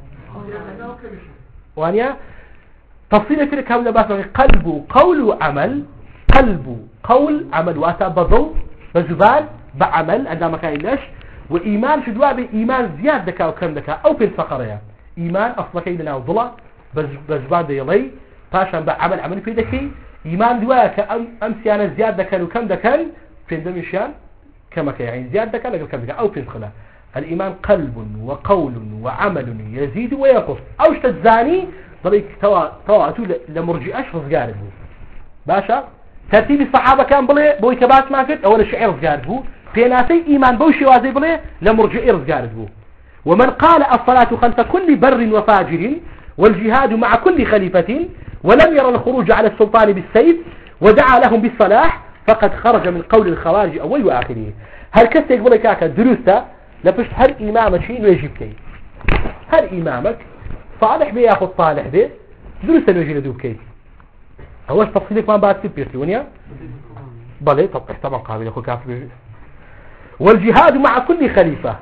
وانيا تفصيل في الكامل بس قلب قول وعمل قلب قول عمل وأتى بضو بزبان بعمل عندما كان ليش وإيمان شدوا بإيمان زياد دكا وكم دكا أو في الفقرية إيمان أصلا كيدنا وضلا بزبان دي يلي باشا بعمل عمل في دكي إيمان دوا كأم أمسيانا زياد دكا وكم دكا في دمشان كما كان يعني زياد دكا لكن كم دكا أو في الخلا الإيمان قلب وقول وعمل يزيد وينقص أو تزاني ضريك توا توا أتول لمرجئش رزقاربه باشا ترتيب الصحابة كان بلي بوي كباس ما كنت أول الشعير رزقاربه في ناسي إيمان بوشي وازي بلي لمرجئي رزقاربه ومن قال الصلاة خلف كل بر وفاجر والجهاد مع كل خليفة ولم يرى الخروج على السلطان بالسيف ودعا لهم بالصلاح فقد خرج من قول الخوارج أول وآخره. هل كست يقول لك دروسة لفش هل إمامك شيء ويجيب كي هل إمامك صالح بي ياخذ صالح بي دروسة ويجي لدوب كي أول تفصيلك ما بعد تبيرتي ونيا بلي طب طبعا قابل أخو كافر. والجهاد مع كل خليفة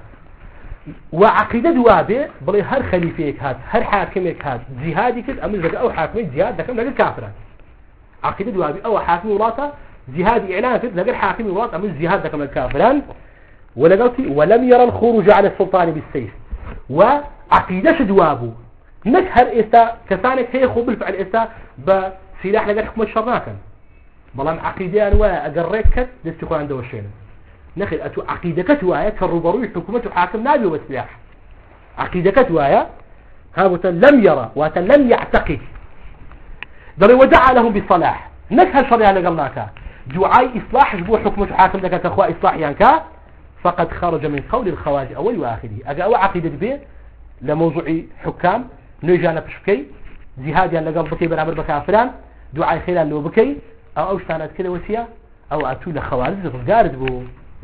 وعقيدة دوابه بلي هر خليفيك هات هر حاكمك هات جهادي كد أمر زكاة أو حاكمك جهاد دكم لقل كافرا عقيدة دوابه أو حاكم ولاته جهاد إعلان كد لقل حاكم ولاته أمر جهاد دكم الكافران ولقلت ولم يرى الخروج على السلطان بالسيف وعقيدة دوابه نكهر إستا كثانك هي خو بالفعل إستا بسلاح لقل حكم الشرناكا بلان عقيدة أنواع أقريك كد دستيقوا عنده وشينا نخل أتو عقيدة كتوايا كالربروي حكومة حاكم نابي وبسلاح عقيدة كتوايا هذا لم يرى واتن لم يعتقد ضري ودعا لهم بالصلاح نكهل شريعة لقلناك دعاي إصلاح جبو حكومة حاكم لك تخوى إصلاح ينكا فقد خرج من قول الخوارج أول وآخره أقا عقيدة بي لموضوع حكام نيجانا بشكي جهاد يعني لقل بكي برامر بكافران دعاي خلال لو بكي أو أوشتانات كده وسيا أو أتو لخوارج رفقارد بو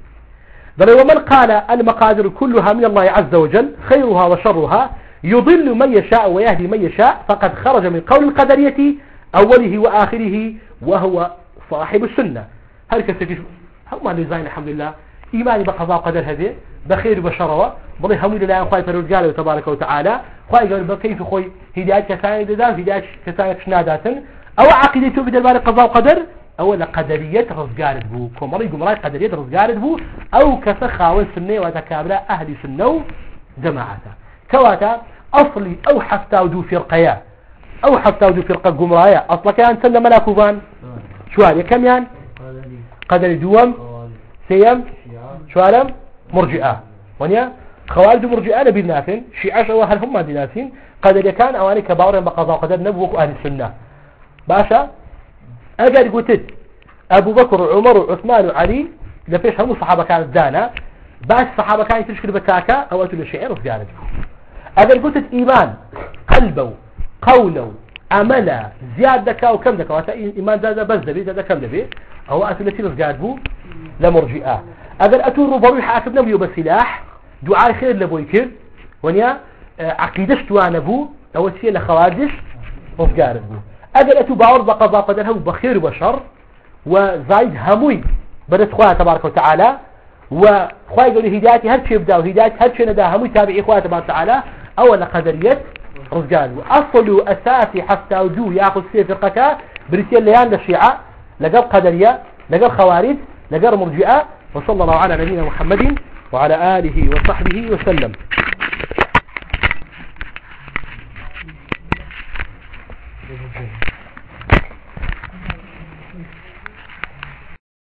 بل ومن قال المقادر كلها من الله عز وجل خيرها وشرها يضل من يشاء ويهدي من يشاء فقد خرج من قول القدرية أوله وآخره وهو صاحب السنة. هل كتفيش هم اللي زين الحمد لله إيماني بقضاء قدر هذه بخير وبشره بل هم لله أخوي فرجاله تبارك وتعالى خواهي قال بكيف خوي هداية كثانية دادان هداية كثانية شنادات أو عقيدته بدل بارك قضاء قدر أو قدرية رزقارد بو كمالي قمراي قدرية رزقارد بو أو كسخاوي سنة وتكابلا أهل سنة جماعته كواتا أصلي أو حتى ودو فرقيا أو حتى ودو فرقة قمرايا أصلا كان سنة ملاكوبان شوالي كم يان قدري دوام سيام شوالم مرجئة ونيا خوارج مرجئة نبي نافين شيعاش أو هل هم دي نافين قدري كان أواني كباورا بقضاء قدر نبوك أهل السنة باشا أجل قلت أبو بكر وعمر وعثمان وعلي لفيش هم الصحابة كانت دانا باش الصحابة كانت تشكل بتاكا أو أتوا للشعر وفجانب أجل قلت إيمان قلبه قوله عمله زيادة كا وكم دكا واتا إيمان زاد بس دبي زاد كم دبي أو أتوا لتي رفجانبو لمرجئة أجل أتوا ربوي حاكبنا بيو بسلاح دعاء خير لبويكر ونيا عقيدش توانبو أو تشي لخواجش وفجانبو أجل أتو باور بقضاء قدرها وبخير وبشر وزايد هموي بدت خواه تبارك وتعالى وخواه يقول هدايتي هل شيء بدأ وهدايتي هل شيء ندى هموي تابعي خواه تبارك وتعالى أولا قدرية رزقان وأصل أساسي حتى وجوه يأخذ سير فرقك برسيل ليان للشيعة لقل قدرية لقل خوارج لقل مرجئة وصلى الله على نبينا محمد وعلى آله وصحبه وسلم.